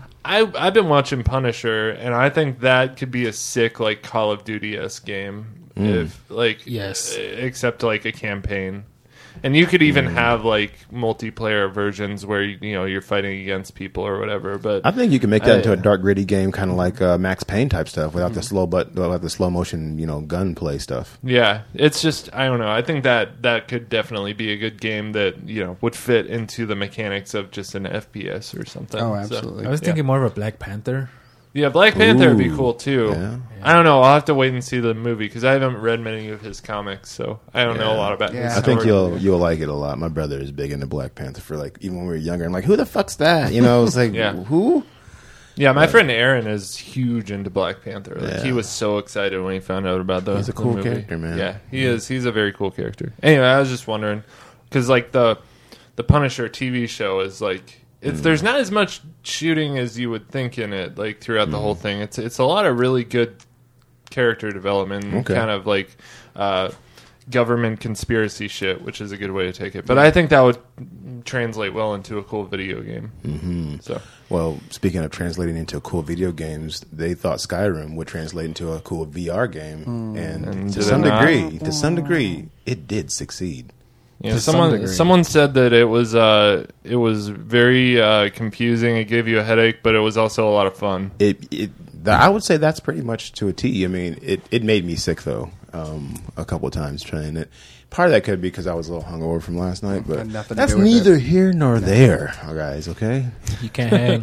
I I've been watching Punisher, and I think that could be a sick like Call of Duty esque game. If like Yes. uh, except like a campaign, and you could even have like multiplayer versions where you know you're fighting against people or whatever. But I think you can make that I- into a dark, gritty game, kind of like uh, Max Payne type stuff, without Mm. the slow but without the slow motion, you know, gunplay stuff. yeah, it's just I don't know. I think that that could definitely be a good game that you know would fit into the mechanics of just an F P S or something. Oh, So- absolutely. I was Yeah. thinking more of a Black Panther. Yeah, Black Panther would be Ooh, cool too. yeah. I don't know. I'll have to wait and see the movie because I haven't read many of his comics, so I don't know a Yeah. lot about. Yeah. his I think story. you'll you'll like it a lot. My brother is big into Black Panther. For like even when we were younger, I'm like, who the fuck's that? You know, it's like Yeah. who? Yeah, my friend Aaron is huge into Black Panther. Like, Yeah. He was so excited when he found out about the. He's a the cool movie. character, man. Yeah, he is. He's a very cool character. Anyway, I was just wondering because like the the Punisher T V show is like. It's, There's not as much shooting as you would think in it, like throughout the whole thing. It's it's a lot of really good character development, and Okay. kind of like uh, government conspiracy shit, which is a good way to take it. But I think that would translate well into a cool video game. Mm-hmm. So, well, speaking of translating into cool video games, they thought Skyrim would translate into a cool V R game, mm. and, and to some degree, to some degree, it did succeed. Yeah, someone someone said that it was uh, it was very uh, confusing. It gave you a headache, but it was also a lot of fun. It, it the, I would say that's pretty much to a T. I mean, it, it made me sick though um, a couple of times trying it. Part of that could be because I was a little hungover from last night, but that's neither it. here nor no. there, oh, guys. Okay, you can't hang.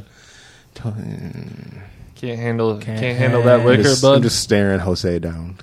Can't handle can't, can't handle that liquor, I'm just, bud. I'm just staring Jose down.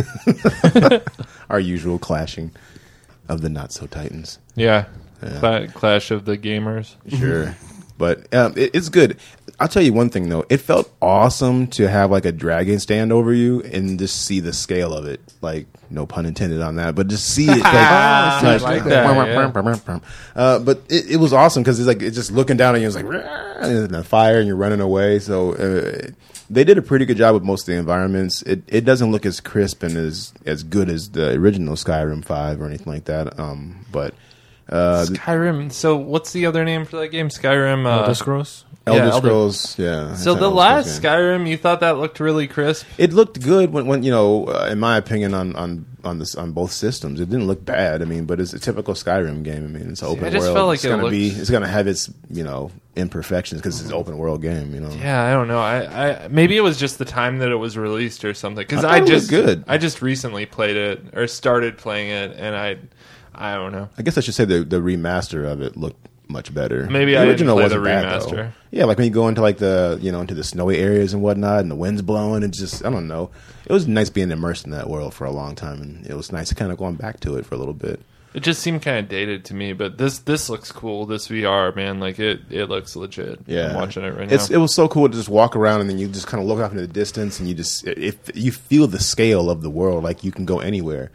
Our usual clashing of the not so Titans. Yeah, yeah. Cla- clash of the gamers. Sure, but um, it, it's good. I'll tell you one thing though. It felt awesome to have like a dragon stand over you and just see the scale of it. Like, no pun intended on that, but just see it. Like, like, like that. Yeah. Uh, but it, it was awesome because it's like it's just looking down at you. It's like and the fire, and you're running away. So uh, they did a pretty good job with most of the environments. It it doesn't look as crisp and as as good as the original Skyrim five or anything like that. Um, but uh, Skyrim. So what's the other name for that game? Skyrim. Uh, Elder Scrolls. Elder yeah, Scrolls, yeah. So the last Skyrim, you thought that looked really crisp? It looked good when, when you know, uh, in my opinion, on on on this on both systems. It didn't look bad. I mean, but it's a typical Skyrim game. I mean, it's an open I just world. Felt like it's it gonna looked... be, it's gonna have its you know imperfections because it's an open world game. You know. Yeah, I don't know. I, I maybe it was just the time that it was released or something. Because I, I just good. I just recently played it or started playing it, and I I don't know. I guess I should say the the remaster of it looked much better. Maybe the I original didn't play the wasn't remaster. Bad, yeah, like when you go into like the you know into the snowy areas and whatnot, and the wind's blowing, and just I don't know. It was nice being immersed in that world for a long time, and it was nice kind of going back to it for a little bit. It just seemed kind of dated to me, but this this looks cool. This V R, man, like it it looks legit. Yeah, I'm watching it right it's, now. It was so cool to just walk around and then you just kind of look off into the distance and you just if you feel the scale of the world, like you can go anywhere.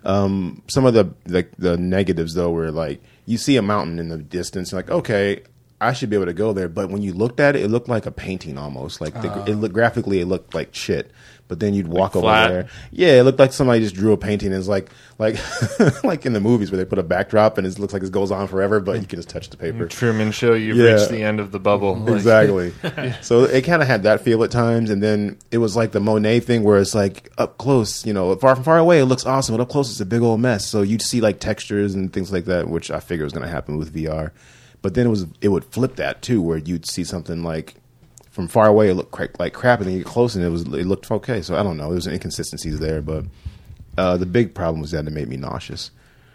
Um, some of the, the the negatives though were like you see a mountain in the distance, like okay, I should be able to go there, but when you looked at it, it looked like a painting almost. Like the, uh, it looked graphically, it looked like shit. But then you'd walk like over flat. there. Yeah, it looked like somebody just drew a painting. It's like like like in the movies where they put a backdrop and it looks like it goes on forever, but you can just touch the paper. Truman Show, you've Yeah. reached the end of the bubble. Exactly. So it kind of had that feel at times, and then it was like the Monet thing where it's like up close, you know, far from far away it looks awesome, but up close it's a big old mess. So you'd see like textures and things like that, which I figure was going to happen with V R. But then it was it would flip that too, where you'd see something like from far away it looked cra- like crap, and then you get close and it was it looked okay. So I don't know, there was inconsistencies there, but uh, the big problem was that it made me nauseous.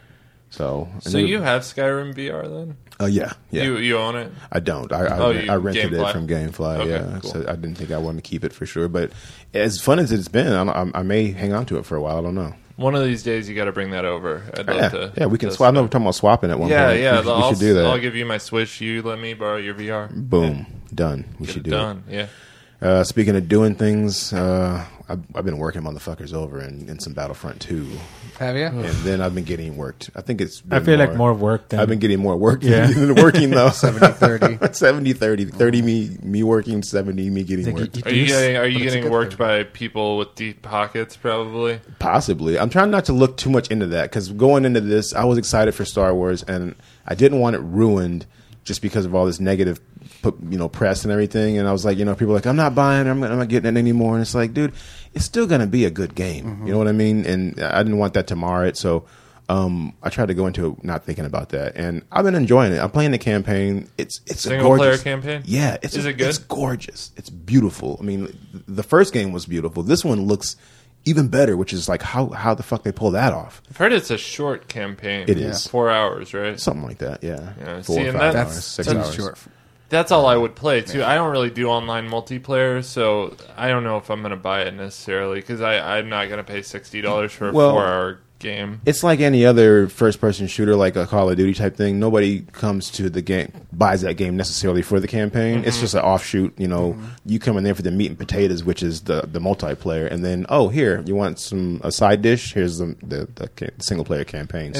So so you have Skyrim V R then? Uh, yeah, yeah. You you own it? I don't. I I, Oh, I, you- I rented Gamefly? it from GameFly. Okay, yeah, cool. so I didn't think I wanted to keep it for sure. But as fun as it's been, I, don't- I, I may hang on to it for a while. I don't know. One of these days you got to bring that over. I'd love Yeah, to. yeah, we can test swap. I it know out. we're talking about swapping at one Yeah, point. yeah. we, should- we I'll, should do that. I'll give you my Switch. You let me borrow your V R. Boom, done. We Get should it do done. Yeah. it. Uh, speaking of doing things, uh, I've, I've been working motherfuckers over in, in some Battlefront two, Have you? and then I've been getting worked. I think it's. I been feel like more work than I've been getting more work Yeah. than working though. seventy thirty seventy thirty thirty me me working, seventy me getting Think worked. you- Are you getting Are you But it's a getting good worked thing. by people with deep pockets? Probably. Possibly. I'm trying not to look too much into that because going into this, I was excited for Star Wars, and I didn't want it ruined just because of all this negative, pu- you know, press and everything. And I was like, you know, people are like, I'm not buying it, I'm, I'm not getting it anymore. And it's like, dude, it's still going to be a good game. Mm-hmm. You know what I mean? And I didn't want that to mar it, so um, I tried to go into it not thinking about that. And I've been enjoying it. I'm playing the campaign. It's it's a Single gorgeous player campaign? Yeah, it's Is a- it good? It's gorgeous. It's beautiful. I mean, the first game was beautiful. This one looks even better, which is like how how the fuck they pull that off. I've heard it's a short campaign. It is. four hours, right? Something like that, yeah. Yeah, Four see, or and five that's- hours, six That's hours. short. That's all I would play too. I don't really do online multiplayer, so I don't know if I'm going to buy it necessarily because I'm not going to pay sixty dollars for a Well, four-hour game. It's like any other first-person shooter, like a Call of Duty type thing. Nobody comes to the game, buys that game necessarily for the campaign. Mm-hmm. It's just an offshoot. You know, you come in there for the meat and potatoes, which is the the multiplayer, and then oh, here you want some a side dish. Here's the the, the ca- single-player campaign. It's So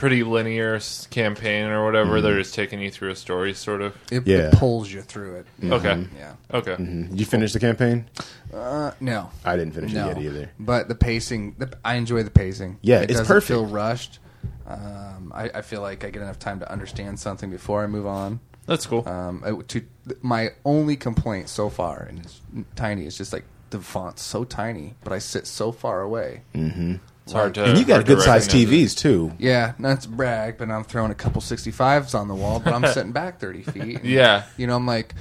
pretty linear s- campaign or whatever. Mm-hmm. They're just taking you through a story, sort of. It, Yeah. it pulls you through it. Okay. Yeah. Okay. Mhm. Did you finish the campaign? Uh, no. I didn't finish No. it yet either. But the pacing, the, I enjoy the pacing. Yeah, it it's doesn't perfect. feel rushed. Um, I, I feel like I get enough time to understand something before I move on. That's cool. Um, I- to my only complaint so far, and it's tiny, is just like the font's so tiny, but I sit so far away. Mm-hmm. It's hard to. And you got hard to good sized T recognize Vs too. Yeah, not to brag, but I'm throwing a couple sixty-fives on the wall, but I'm sitting back thirty feet. And, Yeah. you know, I'm like,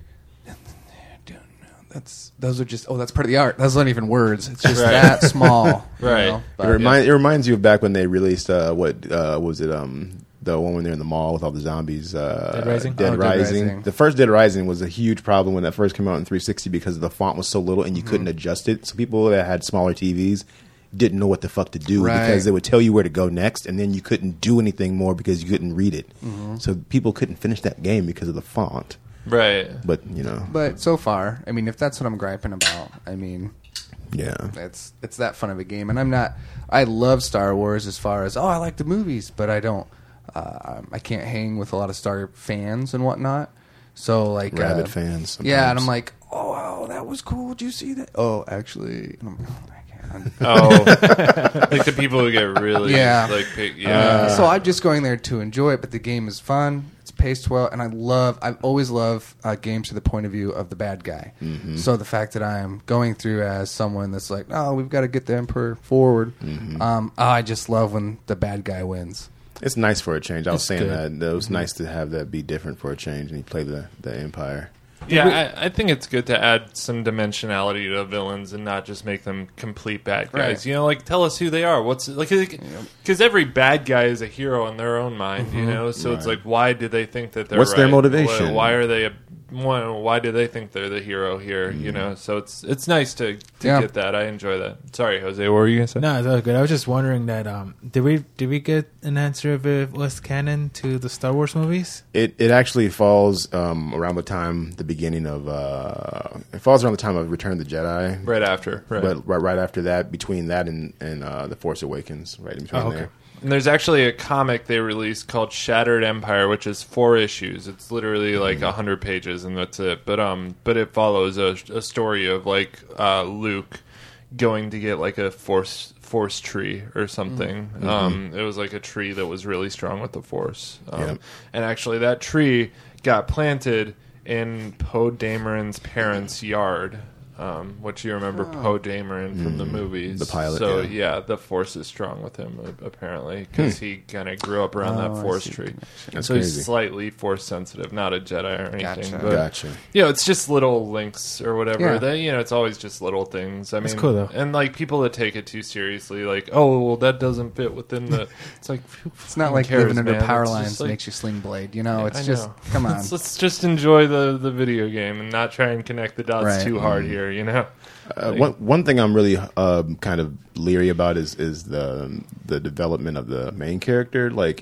dude, no, that's those are just oh, that's part of the art. That's not even words. It's just Right. that small. you Right. know? It, But- remind, it reminds you of back when they released uh, what uh, was it? Um, the one when they're in the mall with all the zombies. Uh, Dead Rising? Dead, Oh, Dead Rising. Rising. The first Dead Rising was a huge problem when that first came out in three sixty because the font was so little and you Mm-hmm. couldn't adjust it. So people that had smaller T Vs didn't know what the fuck to do Right. because they would tell you where to go next, and then you couldn't do anything more because you couldn't read it. Mm-hmm. So people couldn't finish that game because of the font. Right. But you know, But so far, I mean, if that's what I'm griping about, I mean, yeah. it's it's that fun of a game. And I'm not. I love Star Wars as far as oh, I like the movies, but I don't. Uh, I can't hang with a lot of Star fans and whatnot. So like Rabid uh, fans. yeah, and sometimes. I'm like, oh, wow, that was cool. Did you see that? Oh, actually, and I'm like, oh, I can't. Oh, like the people who get really Yeah. like pick, Uh, yeah. so I'm just going there to enjoy it, but the game is fun. It's paced well, and I love. I've always loved uh, games to the point of view of the bad guy. Mm-hmm. So the fact that I'm going through as someone that's like, oh, we've got to get the Emperor forward. Mm-hmm. Um, I just love when the bad guy wins. It's nice for a change. I was It's saying good. that it was nice to have that be different for a change, and you play the, the Empire. Yeah, I, I think it's good to add some dimensionality to villains and not just make them complete bad guys. Right. You know, like tell us who they are. What's like because every bad guy is a hero in their own mind. You know, so it's Right. like why do they think that they're What's their right? motivation? Why, why are they? A, why, why do they think they're the hero here? You know, so it's it's nice to, to Yeah. get that. I enjoy that. Sorry, Jose, what were you gonna say? No, that was good. I was just wondering that um, did we did we get an answer if it was canon to the Star Wars movies? It it actually falls um, around the time, the beginning of, uh, it falls around the time of Return of the Jedi. Right after, right. But right, right after that, between that and, and uh, The Force Awakens, right in between Oh, okay. there. And there's actually a comic they released called Shattered Empire, which is four issues. It's literally like a hundred pages, and that's it. But um, but it follows a, a story of like uh, Luke going to get like a force force tree or something. Um, it was like a tree that was really strong with the force. Um, Yep. And actually, that tree got planted in Poe Dameron's parents' yard. Um, which you remember Poe Dameron from the movies, The pilot, So yeah. yeah, the force is strong with him a- apparently because he kind of grew up around Oh, that I force see the tree. That's so crazy. he's slightly force sensitive, not a Jedi or anything. Gotcha. But, Gotcha. You know, it's just little links or whatever. Yeah. They, you know, it's always just little things. I That's mean, cool, though. And like people that take it too seriously, like, oh, well, that doesn't fit within the. It's like who It's not fucking like cares, living under man? power It's lines just like- makes you sling blade. You know, it's I just know. come on. Let's, let's just enjoy the the video game and not try and connect the dots Right. too hard here. You know. Uh, one one thing I'm really um, kind of leery about is is the the development of the main character. Like,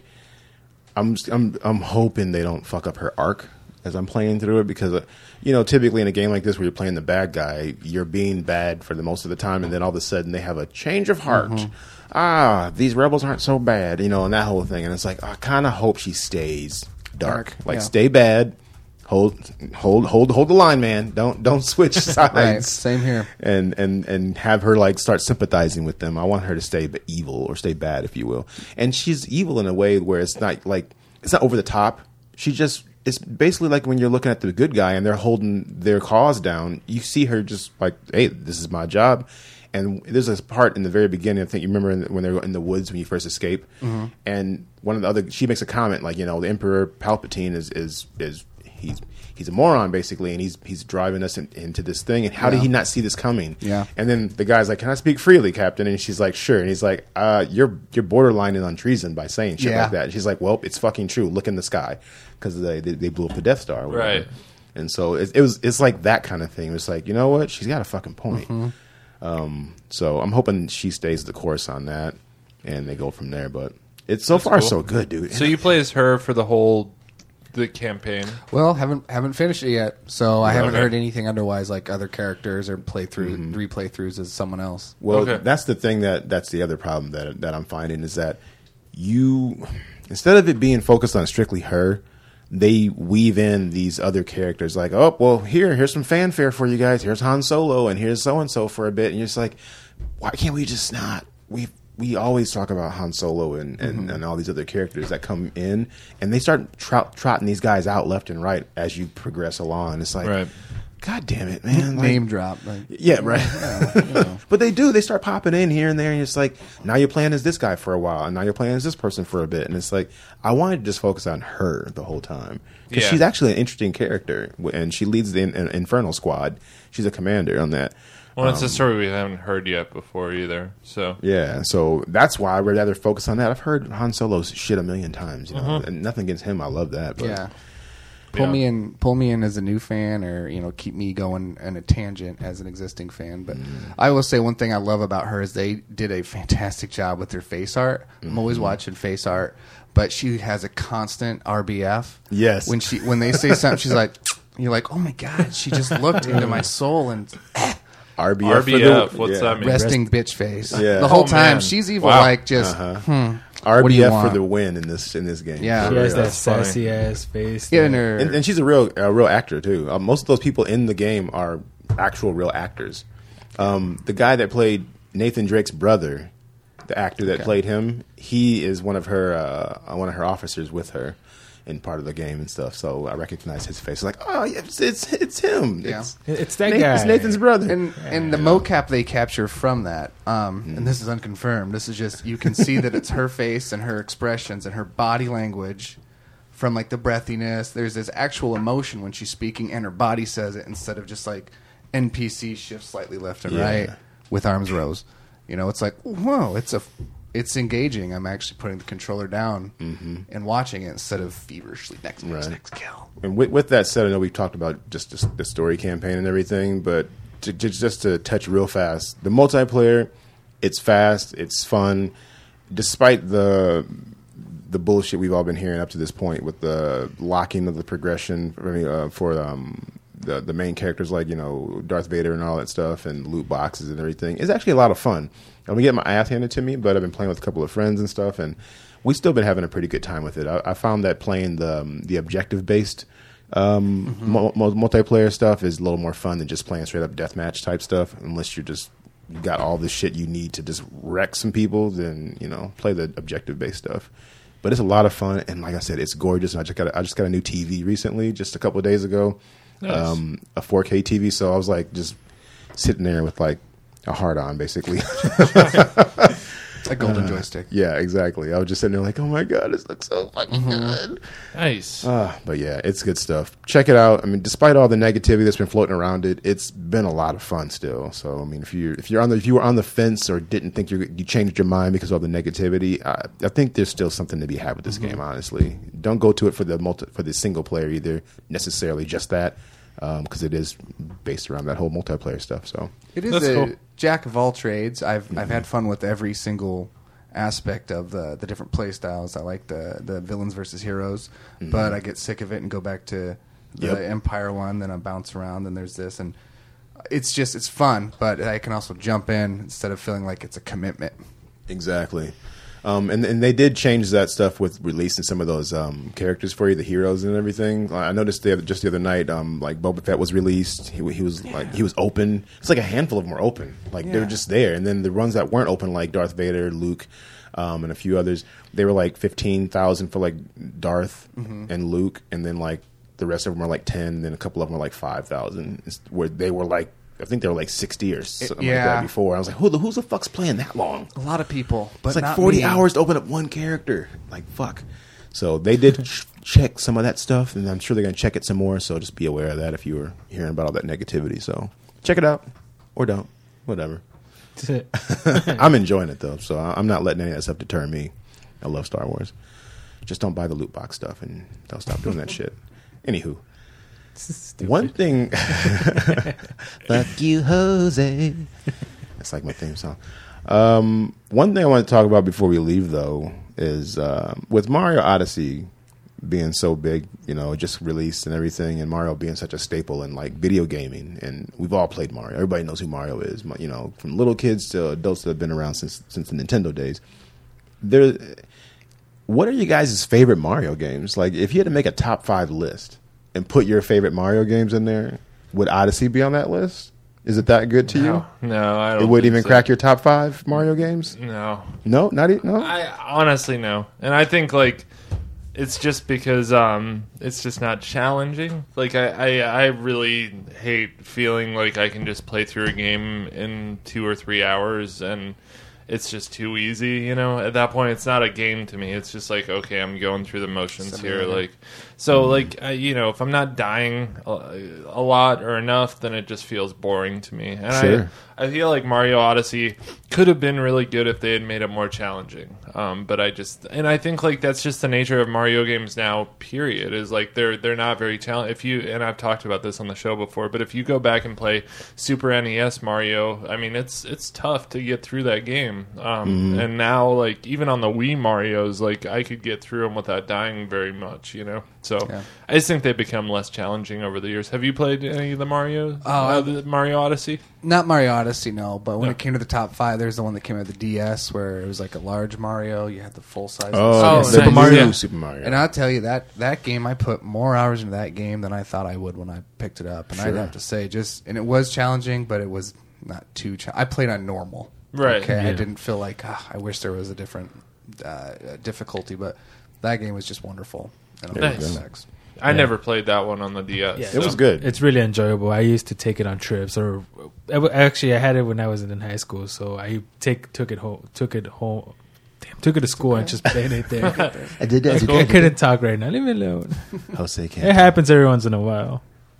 I'm I'm I'm hoping they don't fuck up her arc as I'm playing through it because, uh, you know, typically in a game like this where you're playing the bad guy, you're being bad for the most of the time, and then all of a sudden they have a change of heart. Ah, these rebels aren't so bad, you know, and that whole thing. And it's like I kind of hope she stays dark, Dark, like yeah. stay bad. Hold, hold, hold, hold the line, man. Don't, don't switch sides. Right, same here. And and and have her like start sympathizing with them. I want her to stay b- evil or stay bad, if you will. And she's evil in a way where it's not like it's not over the top. She just it's basically like when you're looking at the good guy and they're holding their cause down. You see her just like, hey, this is my job. And there's this part in the very beginning. I think you remember in the, when they're in the woods when you first escape. Mm-hmm. And one of the other, she makes a comment like, you know, the Emperor Palpatine is is is. He's he's a moron basically, and he's he's driving us in, into this thing. And how did Yeah. he not see this coming? Yeah. And then the guy's like, "Can I speak freely, Captain?" And she's like, "Sure." And he's like, "Uh, you're you're borderline on treason by saying shit Yeah. like that." And she's like, "Well, it's fucking true. Look in the sky," because they, they they blew up the Death Star, or whatever. Right. And so it, it was it's like that kind of thing. It's like, you know what? She's got a fucking point. Mm-hmm. Um, so I'm hoping she stays the course on that, and they go from there. But it's so far cool. so good, dude. So you play as her for the whole the campaign. Well, haven't haven't finished it yet, so I haven't Okay. heard anything otherwise, like other characters or playthrough, Mm-hmm. replay throughs as someone else. Well, Okay. that's the thing that that's the other problem that that I'm finding is that you instead of it being focused on strictly her, they weave in these other characters like, oh, well, here, here's some fanfare for you guys. Here's Han Solo, and here's so and so for a bit, and you're just like, why can't we just not? We we always talk about Han Solo and, and, mm-hmm. and all these other characters that come in, and they start trot, trotting these guys out left and right as you progress along. It's like, right. God damn it, man! Name like, drop, like, yeah, right. Yeah, you know. But they do. They start popping in here and there, and it's like, now you're playing as this guy for a while, and now you're playing as this person for a bit, and it's like, I wanted to just focus on her the whole time because yeah. she's actually an interesting character, and she leads the in, in, Infernal Squad. She's a commander on that. Well, it's um, a story we haven't heard yet before either. So yeah, so that's why I'd rather focus on that. I've heard Han Solo's shit a million times, you know, uh-huh. and nothing against him. I love that. But yeah. Pull yeah. me in, pull me in as a new fan, or you know, keep me going in a tangent as an existing fan. But mm. I will say one thing I love about her is they did a fantastic job with their face art. Mm-hmm. I'm always watching face art, but she has a constant R B F. Yes, when she when they say something, she's like, you're like, oh my god, she just looked into my soul and. R B F, R B F the, what's yeah. that mean? Resting bitch face. Yeah. The whole oh, time man. she's evil, wow. like just uh-huh. hmm. R B F what do you want? for the win in this in this game. Yeah, she has that That's funny. sassy ass face. Yeah, that- and, her, and, and she's a real a real actor too. Uh, most of those people in the game are actual real actors. Um, the guy that played Nathan Drake's brother, the actor that Okay. played him, he is one of her uh, one of her officers with her in part of the game and stuff. So I recognize his face. Like, oh, yeah, it's it's, it's him. Yeah. It's, It's that Nathan, guy. it's Nathan's brother. and and the mocap they capture from that, um, Mm. and this is unconfirmed. This is just you can see that it's her face and her expressions and her body language, from like the breathiness. There's this actual emotion when she's speaking, and her body says it instead of just like N P C shift slightly left and Yeah. right with arms rose. You know, it's like whoa, it's a it's engaging. I'm actually putting the controller down mm-hmm. and watching it instead of feverishly next next Right. next kill. And with, with that said, I know we've talked about just the, the story campaign and everything, but to, to, just to touch real fast, the multiplayer, it's fast, it's fun, despite the the bullshit we've all been hearing up to this point with the locking of the progression I mean, uh, for um, the the main characters like you know Darth Vader and all that stuff and loot boxes and everything. It's actually a lot of fun. I'm gonna get my ass handed to me, but I've been playing with a couple of friends and stuff, and we've still been having a pretty good time with it. I, I found that playing the um, the objective based um, mm-hmm. mu- mu- multiplayer stuff is a little more fun than just playing straight up deathmatch type stuff. Unless you're just you got all the shit you need to just wreck some people, then you know play the objective based stuff. But it's a lot of fun, and like I said, it's gorgeous. I just got a, I just got a new T V recently, just a couple of days ago, nice. um, a four K T V. So I was like just sitting there with like a hard on, basically. A golden uh, joystick. Yeah, exactly. I was just sitting there like, oh my god, this looks so fucking Mm-hmm. good. Nice. Uh, but yeah, it's good stuff. Check it out. I mean, despite all the negativity that's been floating around it, it's been a lot of fun still. So I mean, if you if you're on the if you were on the fence or didn't think you you changed your mind because of all the negativity, I, I think there's still something to be had with this Mm-hmm. game. Honestly, don't go to it for the multi, for the single player either. Necessarily just that. Because um, it is based around that whole multiplayer stuff. So It is That's a cool. jack of all trades. I've mm-hmm. I've had fun with every single aspect of the the different play styles. I like the the villains versus heroes, mm-hmm. but I get sick of it and go back to the Yep. Empire one. Then I bounce around. Then there's this, and it's just it's fun. But I can also jump in instead of feeling like it's a commitment. exactly. Um, and and they did change that stuff with releasing some of those um, characters for you, the heroes and everything. I noticed the other, just the other night, um, like Boba Fett was released. He, he was Yeah. like he was open. It's like a handful of them were open, like they were Yeah. just there. And then the ones that weren't open, like Darth Vader, Luke, um, and a few others, they were like fifteen thousand for like Darth Mm-hmm. and Luke, and then like the rest of them were like ten. Then a couple of them were like five thousand, where they were like. I think they were like sixty or something like yeah. that before. I was like, who the who's the fuck's playing that long? A lot of people, but It's like not forty me. hours to open up one character. Like, fuck. So they did ch- check some of that stuff, and I'm sure they're going to check it some more. So just be aware of that if you were hearing about all that negativity. So check it out or don't. Whatever. I'm enjoying it, though. So I- I'm not letting any of that stuff deter me. I love Star Wars. Just don't buy the loot box stuff, and they'll stop doing that shit. Anywho. Stupid. One thing. Fuck you, Jose. That's like my theme song. Um, one thing I want to talk about before we leave, though, is uh, with Mario Odyssey being so big, you know, just released and everything, and Mario being such a staple in like video gaming, and we've all played Mario. Everybody knows who Mario is, you know, from little kids to adults that have been around since since the Nintendo days. There, what are you guys' favorite Mario games? Like, if you had to make a top five list and put your favorite Mario games in there, would Odyssey be on that list? Is it that good to No, you? no, I don't. It wouldn't think even so. crack your top five Mario games? No, No, not even. No. I honestly no, and I think like it's just because um it's just not challenging. Like I, I I really hate feeling like I can just play through a game in two or three hours and it's just too easy, you know. At that point, it's not a game to me. It's just like, okay, I'm going through the motions here. Like, so, like, uh, you know, if I'm not dying a, a lot or enough, then it just feels boring to me. And Sure. I, I feel like Mario Odyssey could have been really good if they had made it more challenging. Um, but I just, and I think like that's just the nature of Mario games now. Period. Is like they're they're not very challenging. If you and I've talked about this on the show before, but if you go back and play Super N E S Mario, I mean, it's it's tough to get through that game. Um, And now, like even on the Wii Mario's, like I could get through them without dying very much. You know. So Yeah. I just think they've become less challenging over the years. Have you played any of the Mario? Oh, uh, I- the Mario Odyssey. Not Mario Odyssey, no. But when No. it came to the top five, there's the one that came out of the D S where it was like a large Mario. You had the full size. Oh, Oh, Super nice. Mario. Yeah. Super Mario. And I'll tell you that that game, I put more hours into that game than I thought I would when I picked it up. And I'd Sure. have to say, just and it was challenging, but it was not too. Cha- I played on normal, Right. Okay, I Yeah. didn't feel like ah, I wish there was a different uh, difficulty, but that game was just wonderful. In all There you go. respects. I never played that one on the D S. Yeah, it was so- good. It's really enjoyable. I used to take it on trips, or I w- actually, I had it when I was in high school. So I take took it home, took it home, damn, took it to school and just played it there. I did I, I couldn't talk right now. Leave me alone. Jose It can't. happens every once in a while.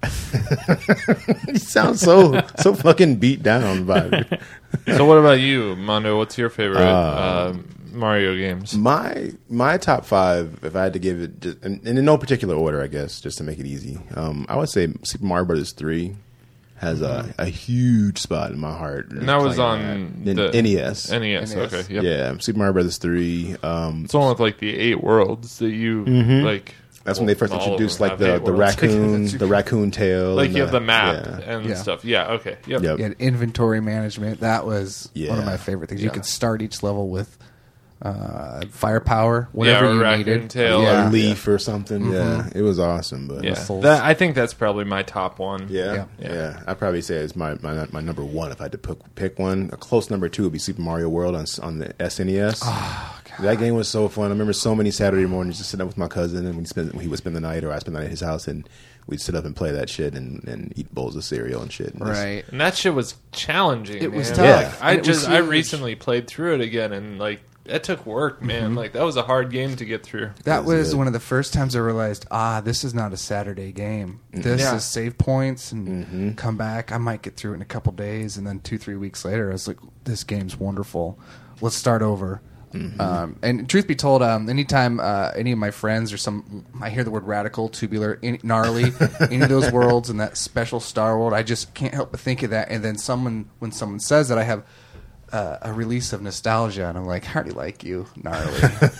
You sound so so fucking beat down by it. So what about you, Mondo? What's your favorite Uh, uh, Mario games? My my top five, if I had to give it, just, and, and in no particular order, I guess, just to make it easy, um, I would say Super Mario Brothers three has a, a huge spot in my heart. And that was Playing on that. the N E S. N E S. N E S. Okay. Yep. Yeah, Super Mario Brothers three. Um, It's the one with like the eight worlds that you Mhm. like. that's when they first all of introduced them like have the, eight the worlds. raccoon, the raccoon tail. Like and you have the map yeah. and Yeah. stuff. Yeah. Okay. Yep. Yep. You had inventory management. That was one Yeah. of my favorite things. Yeah. You could start each level with uh, firepower, Yeah, whatever or you raccoon needed. tail. Yeah. A leaf or something. Yeah, it was awesome. But Yeah. Missiles. That, I think that's probably my top one. Yeah, Yeah. yeah, I'd probably say it's my, my my number one if I had to pick, pick one. A close number two would be Super Mario World on on the S N E S. Oh, God. That game was so fun. I remember so many Saturday mornings just sitting up with my cousin, and we spend he would spend the night, or I spend the night at his house, and we'd sit up and play that shit and, and eat bowls of cereal and shit. And just- Right. And that shit was challenging. It was man. tough. Yeah. Like, I And it was just I huge. recently played through it again, and like it took work, man. Mm-hmm. Like that was a hard game to get through. That was was good. one of the first times I realized, ah, this is not a Saturday game. This Yeah. is save points and Mm-hmm. come back. I might get through it in a couple days, and then two, three weeks later, I was like, this game's wonderful. Let's start over. Mm-hmm. Um, and truth be told, um, anytime uh, any of my friends or some, I hear the word radical, tubular, any, gnarly, any of those worlds in that special star world, I just can't help but think of that. And then someone, when someone says that, I have uh, a release of nostalgia, and I'm like, I already like you, gnarly.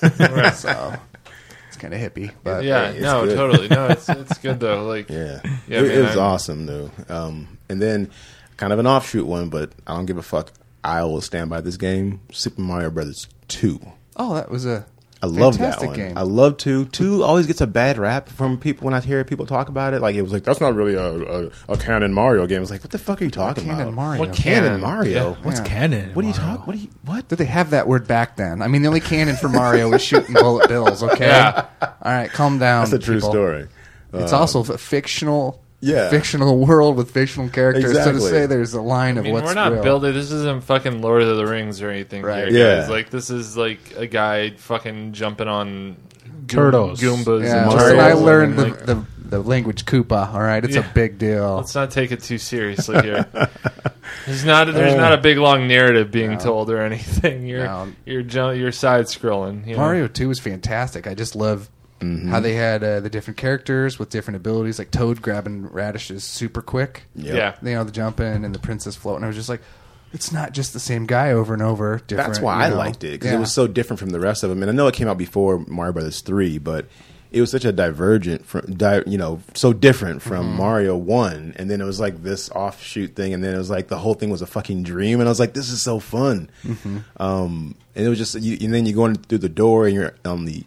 So it's kind of hippie, but yeah, it's no, good. totally. No, it's it's good though. Like Yeah, Yeah, it, man, it was I'm- awesome though. Um, and then kind of an offshoot one, but I don't give a fuck. I will stand by this game, Super Mario Brothers two. oh, that was a I love that fantastic one. game. I love two. Two always gets a bad rap from people when I hear people talk about it. Like it was like that's not really a a, a canon Mario game. It's like what the fuck are you talking Canon about? Mario. What Canon Canon? Mario. Yeah. What's Yeah. canon? What are you Mario? talking? What are you? What? Did they have that word back then? I mean, the only canon for Mario was shooting bullet bills. Okay, Yeah. all right, calm down. That's a true people. story. It's Uh, also a fictional, Yeah. fictional world with fictional characters. So Exactly. to say there's a line I of mean, what's we're not real. building. This isn't fucking Lord of the Rings or anything, Right. here, Yeah. guys. Like this is like a guy fucking jumping on goom- Turtles. Goombas, Yeah, and Mario listen, I turtles learned and, the, like, the the language Koopa. All right, it's Yeah. a big deal. Let's not take it too seriously here. There's not there's not a big long narrative being No. told or anything. You're No. you're ju- you're side scrolling. You know? Mario two was fantastic. I just love Mm-hmm. how they had uh, the different characters with different abilities, like Toad grabbing radishes super quick. Yep. Yeah. You know, the jumping and the princess floating. I was just like, it's not just the same guy over and over. Different, That's why you I know? liked it because Yeah. it was so different from the rest of them. And I know it came out before Mario Brothers three, but it was such a divergent, from, di, you know, so different from Mm-hmm. Mario one. And then it was like this offshoot thing, and then it was like the whole thing was a fucking dream. And I was like, this is so fun. Mm-hmm. Um, and it was just, you, and then you go in through the door, and you're on the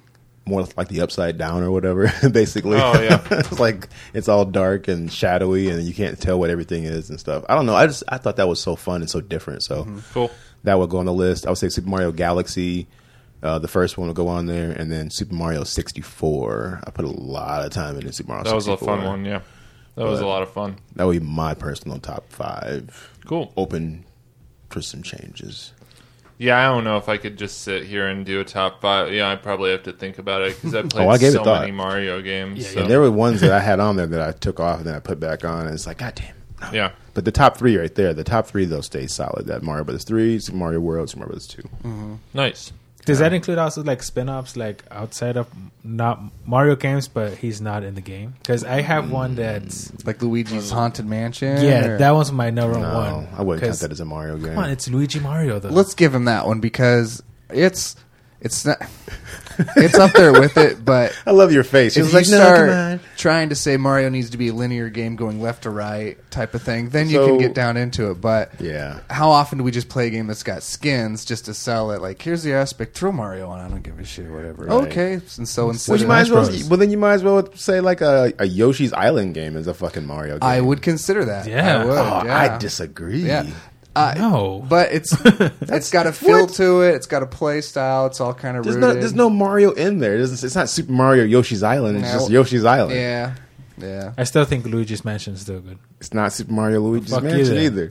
more like the Upside Down or whatever. Basically, Oh, yeah. It's like it's all dark and shadowy, and you can't tell what everything is and stuff. I don't know. I just I thought that was so fun and so different. So Cool. that would go on the list. I would say Super Mario Galaxy. Uh, the first one will go on there, and then Super Mario sixty-four. I put a lot of time into Super Mario That was a sixty-four. fun one, yeah. That was But- a lot of fun. That would be my personal top five. Cool. Open for some changes. Yeah, I don't know if I could just sit here and do a top five. Yeah, I probably have to think about it because I played Oh, I gave it so thought. many Mario games. Yeah, so. And there were ones that I had on there that I took off and then I put back on, and it's like, God damn. No. Yeah. But the top three right there, the top three though stay solid. That Mario Brothers three, Super Mario World, Super Mario Brothers two. Nice. Does that include also like spin-offs like outside of not Mario games, but he's not in the game? Because I have one that's Like Luigi's Haunted Mansion. yeah, or- that one's my number No, one. I wouldn't count 'Cause, that as a Mario game. come on, it's Luigi Mario though. Let's give him that one because it's it's not it's up there with it, but I love your face. if It's you like, no, start come on. trying to say Mario needs to be a linear game going left to right type of thing, then you So- can get down into it. But Yeah. how often do we just play a game that's got skins just to sell it? Like, here's the aspect, throw Mario on. I don't give a shit, whatever. Right. Okay, and so instead Well, you of might as well. Bros. Well, then you might as well say like a, a Yoshi's Island game is a fucking Mario game. I would consider that. Yeah. I would. Oh, yeah. I disagree. Yeah. Uh, No. but it's it's got a feel what? to it. It's got a play style. It's all kind of There's rooted. no, there's no Mario in there. There's, it's not Super Mario Yoshi's Island. It's No. just Yoshi's Island. Yeah, yeah, I still think Luigi's Mansion is still good. It's not Super Mario Luigi's Fuck you Mansion then. either.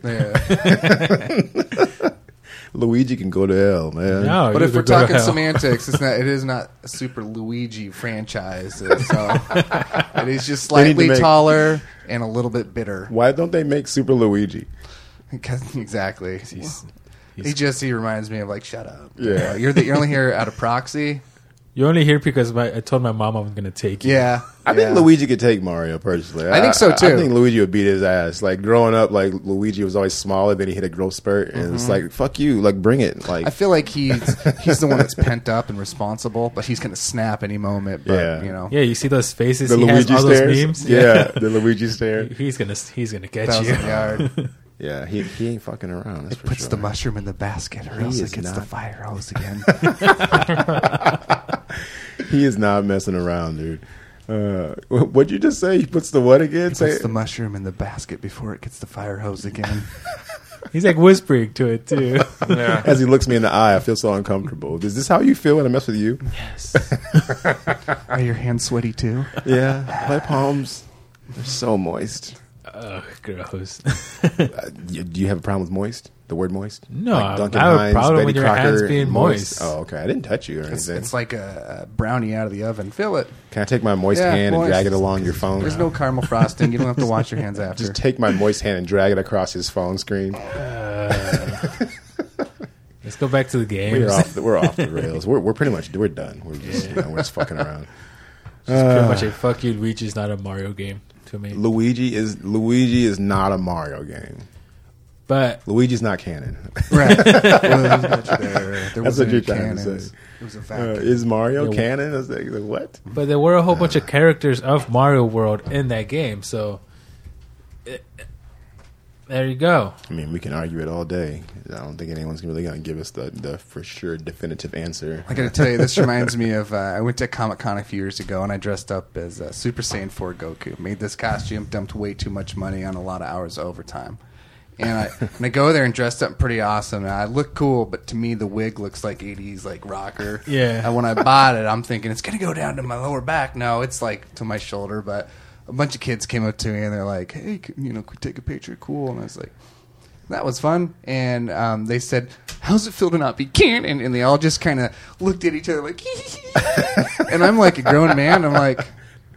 yeah. Luigi can go to hell, man. No, But you if we're could go to talking hell. semantics, it's not. It is not a Super Luigi franchise. So it is just They need to slightly make- taller and a little bit bitter. Why don't they make Super Luigi? Exactly. He's- He just he reminds me of like, shut up. Yeah. You know, you're the, you're only here out of proxy. You're only here because my, I told my mom I'm going to take you. Yeah. I yeah. think Luigi could take Mario personally. I think so, too. I think Luigi would beat his ass. Like growing up, like Luigi was always smaller, then he hit a growth spurt, and it's like, fuck you, like bring it. Like I feel like he's he's the one that's pent up and responsible, but he's gonna snap any moment. But Yeah. you know, Yeah, you see those faces the he Luigi has, all those stairs. memes? Yeah, the Luigi stare. He's going to he's gonna get thousand you. yard. Yeah, he he ain't fucking around. That's for Puts sure. the mushroom in the basket, or He else is it gets the not- fire hose again. He is not messing around, dude. Uh, wh- what'd you just say? He puts the what again? He Say puts the mushroom in the basket before it gets the fire hose again. He's like whispering to it too. Yeah. as he looks me in the eye, I feel so uncomfortable. Is this how you feel when I mess with you? Yes. Are your hands sweaty too? Yeah, my palms, they're so moist. Oh, gross. Uh, you, do you have a problem with moist? The word moist? No, Like I Duncan have a Hines, problem Betty with your Crocker, hands being moist. moist. Oh, okay. I didn't touch you or It's, anything. it's like a, a brownie out of the oven. Feel it. Can I take my moist Yeah, hand moist. and drag it along your phone? There's no caramel frosting. You don't have to wash your hands after. Just take my moist hand and drag it across his phone screen. Uh, let's go back to the games. We're off. The, we're off the rails. We're we're pretty much we're done. We're just you know, we're just fucking around. It's pretty much a fuck you. Luigi's not a Mario game to me. Luigi is Luigi is not a Mario game. But Luigi's not canon. Right. Well, there That's wasn't what you're any trying to cannons. say. It was a Uh, fact. is Mario Yeah, canon? I was like, like, what? but there were a whole bunch of characters of Mario World in that game, so eh, there you go. I mean, we can argue it all day. I don't think anyone's really going to give us the, the for sure definitive answer. I got to tell you, this reminds me of uh, I went to Comic Con a few years ago and I dressed up as uh, Super Saiyan four Goku. Made this costume, dumped way too much money on a lot of hours of overtime. And I, and I go there and dressed up pretty awesome. And I look cool, but to me the wig looks like eighties like rocker. Yeah. And when I bought it, I'm thinking it's gonna go down to my lower back. No, it's like to my shoulder. But a bunch of kids came up to me and they're like, "Hey, c- you know, could we take a picture? Cool." And I was like, that was fun. And um, they said, "How's it feel to not be canon?" And they all just kind of looked at each other like, and I'm like a grown man. I'm like,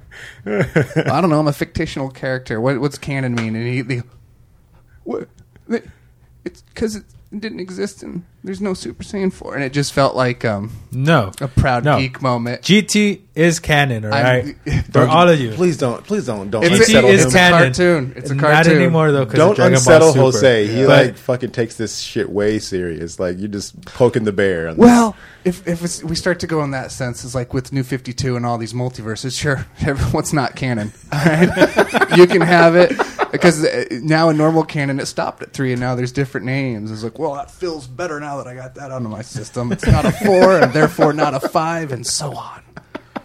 I don't know. I'm a fictional character. What, what's canon mean? And he, they, what? They, it's because it didn't exist and there's no Super Saiyan four. And it just felt like um, No. a proud No. geek moment. G T is canon, all I'm- right? For all of you. Please don't. Please don't. Don't It's, a, unsettle it's him. a canon. cartoon. It's a Not cartoon. anymore, though, because Don't of Dragon unsettle Ball Super. Jose. He But- like fucking takes this shit way serious. Like you're just poking the bear. On this. Well, if if it's, we start to go in that sense, it's like with New fifty-two and all these multiverses. Sure, everyone's not canon. All right, you can have it because uh, now in normal canon it stopped at three, and now there's different names. It's like, well, that feels better now that I got that onto my system. It's not a four, and therefore not a five, and so on.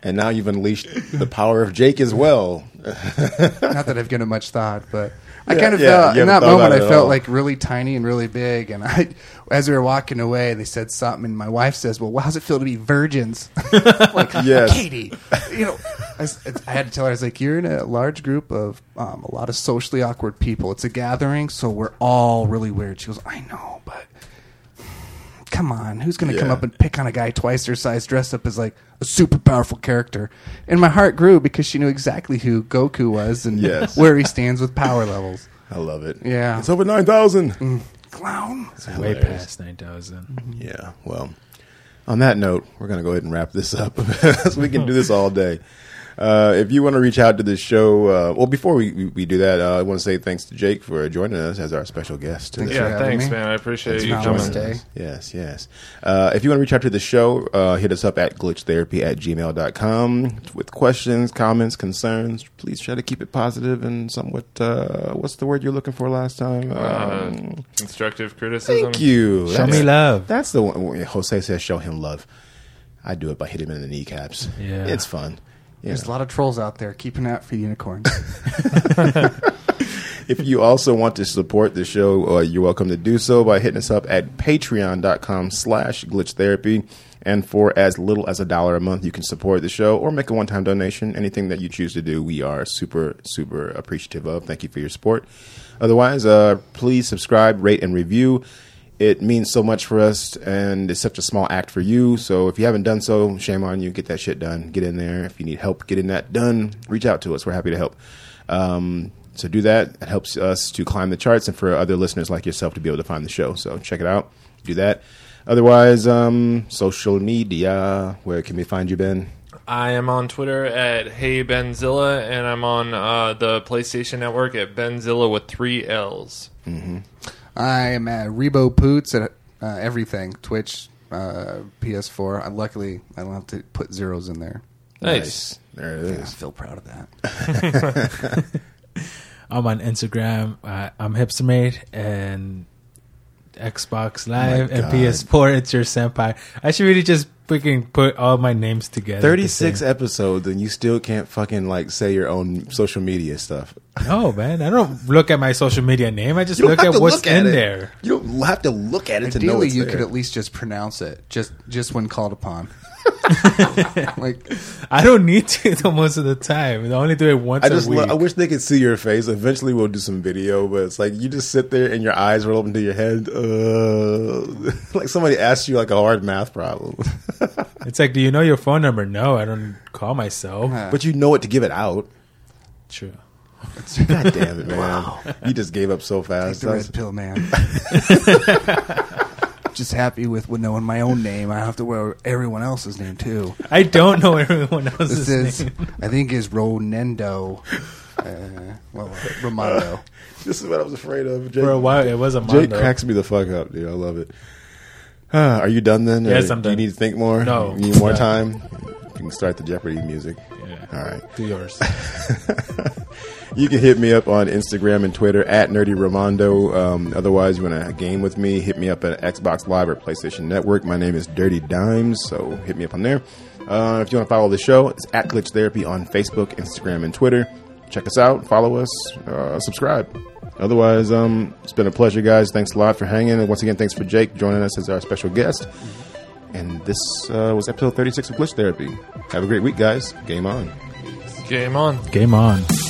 And now you've unleashed the power of Jake as well. Not that I've given it much thought, but I Yeah, kind of yeah, felt you in haven't that thought moment. about it I at felt all. like really tiny and really big. And I, as we were walking away, they said something, and my wife says, "Well, how's it feel to be virgins?" Like, Yes. Katie, you know, I, s- I had to tell her, I was like, "You're in a large group of um, a lot of socially awkward people. It's a gathering, so we're all really weird." She goes, "I know, but." Come on, who's going to come Yeah. up and pick on a guy twice their size dressed up as like a super powerful character? And my heart grew because she knew exactly who Goku was and Yes. where he stands with power levels. I love it. Yeah. It's over nine thousand. Clown. Way hilarious. past nine thousand. Yeah, well, on that note, we're going to go ahead and wrap this up so we can do this all day. Uh, if you want to reach out to the show, uh, well, before we, we, we do that, uh, I want to say thanks to Jake for joining us as our special guest today. Thanks for Yeah, having thanks, me. man. I appreciate It's you not coming. a mistake. Yes, yes. Uh, if you want to reach out to the show, uh, hit us up at glitchtherapy at gmail dot com with questions, comments, concerns. Please try to keep it positive and somewhat, uh, what's the word you're looking for last time? Uh, Um, constructive criticism. thank you. Show That's- me love. That's the one. Jose says show him love. I do it by hitting him in the kneecaps. Yeah. It's fun. You There's know. a lot of trolls out there. Keep an eye out for unicorns. If you also want to support the show, uh, you're welcome to do so by hitting us up at patreon dot com slash glitch therapy. And for as little as a dollar a month, you can support the show or make a one-time donation. Anything that you choose to do, we are super, super appreciative of. Thank you for your support. Otherwise, uh, please subscribe, rate, and review. It means so much for us, and it's such a small act for you. So if you haven't done so, shame on you. Get that shit done. Get in there. If you need help getting that done, reach out to us. We're happy to help. Um, so do that. It helps us to climb the charts and for other listeners like yourself to be able to find the show. So check it out. Do that. Otherwise, um, social media. Where can we find you, Ben? I am on Twitter at Hey Benzilla, and I'm on uh, the PlayStation Network at Benzilla with three L's. I am at Rebo Poots at uh, everything. Twitch, uh, P S four. I, luckily, I don't have to put zeros in there. Nice. There it I is. feel proud of that. I'm on Instagram. Uh, I'm Hipstermate and Xbox Live My and God. P S four. It's your senpai. I should really just freaking put all my names together. at the thirty-six same- episodes, and you still can't fucking like say your own social media stuff. No, man. I don't look at my social media name. I just You don't look have at to what's look at in it. there. You don't have to look at it to know Ideally, it's you there. could at least just pronounce it, just just when called upon. Like, I don't need to though most of the time. I only do it once I just a week. lo- I wish they could see your face. Eventually, we'll do some video, but it's like you just sit there and your eyes roll up into your head, uh, like somebody asked you like a hard math problem, It's like, do you know your phone number? No, I don't call myself. uh, but you know it to give it out. True. God damn it, man! You just gave up so take fast. the That's- red pill, man. Just happy with, with knowing my own name. I have to wear everyone else's name too. I don't know everyone else's This is, name. I think, is Ronendo. Uh, well, Romando. This is what I was afraid of. Jake, For a while, it was a Jake Mondo. cracks me the fuck up, dude. I love it. Ah, are you done then? Yes, Or I'm Do you done. need to think more? No. You need more No. time? You can start the Jeopardy music. Yeah. All right. Do yours. You can hit me up on Instagram and Twitter at Nerdy Ramondo. Um, otherwise, you want to game with me, hit me up at Xbox Live or PlayStation Network. My name is Dirty Dimes, so hit me up on there. Uh, if you want to follow the show, it's at Glitch Therapy on Facebook, Instagram, and Twitter. Check us out, follow us, uh, subscribe. Otherwise, um, it's been a pleasure, guys. Thanks a lot for hanging. And once again, thanks for Jake joining us as our special guest. And this uh, was episode thirty-six of Glitch Therapy. Have a great week, guys. Game on. Game on. Game on.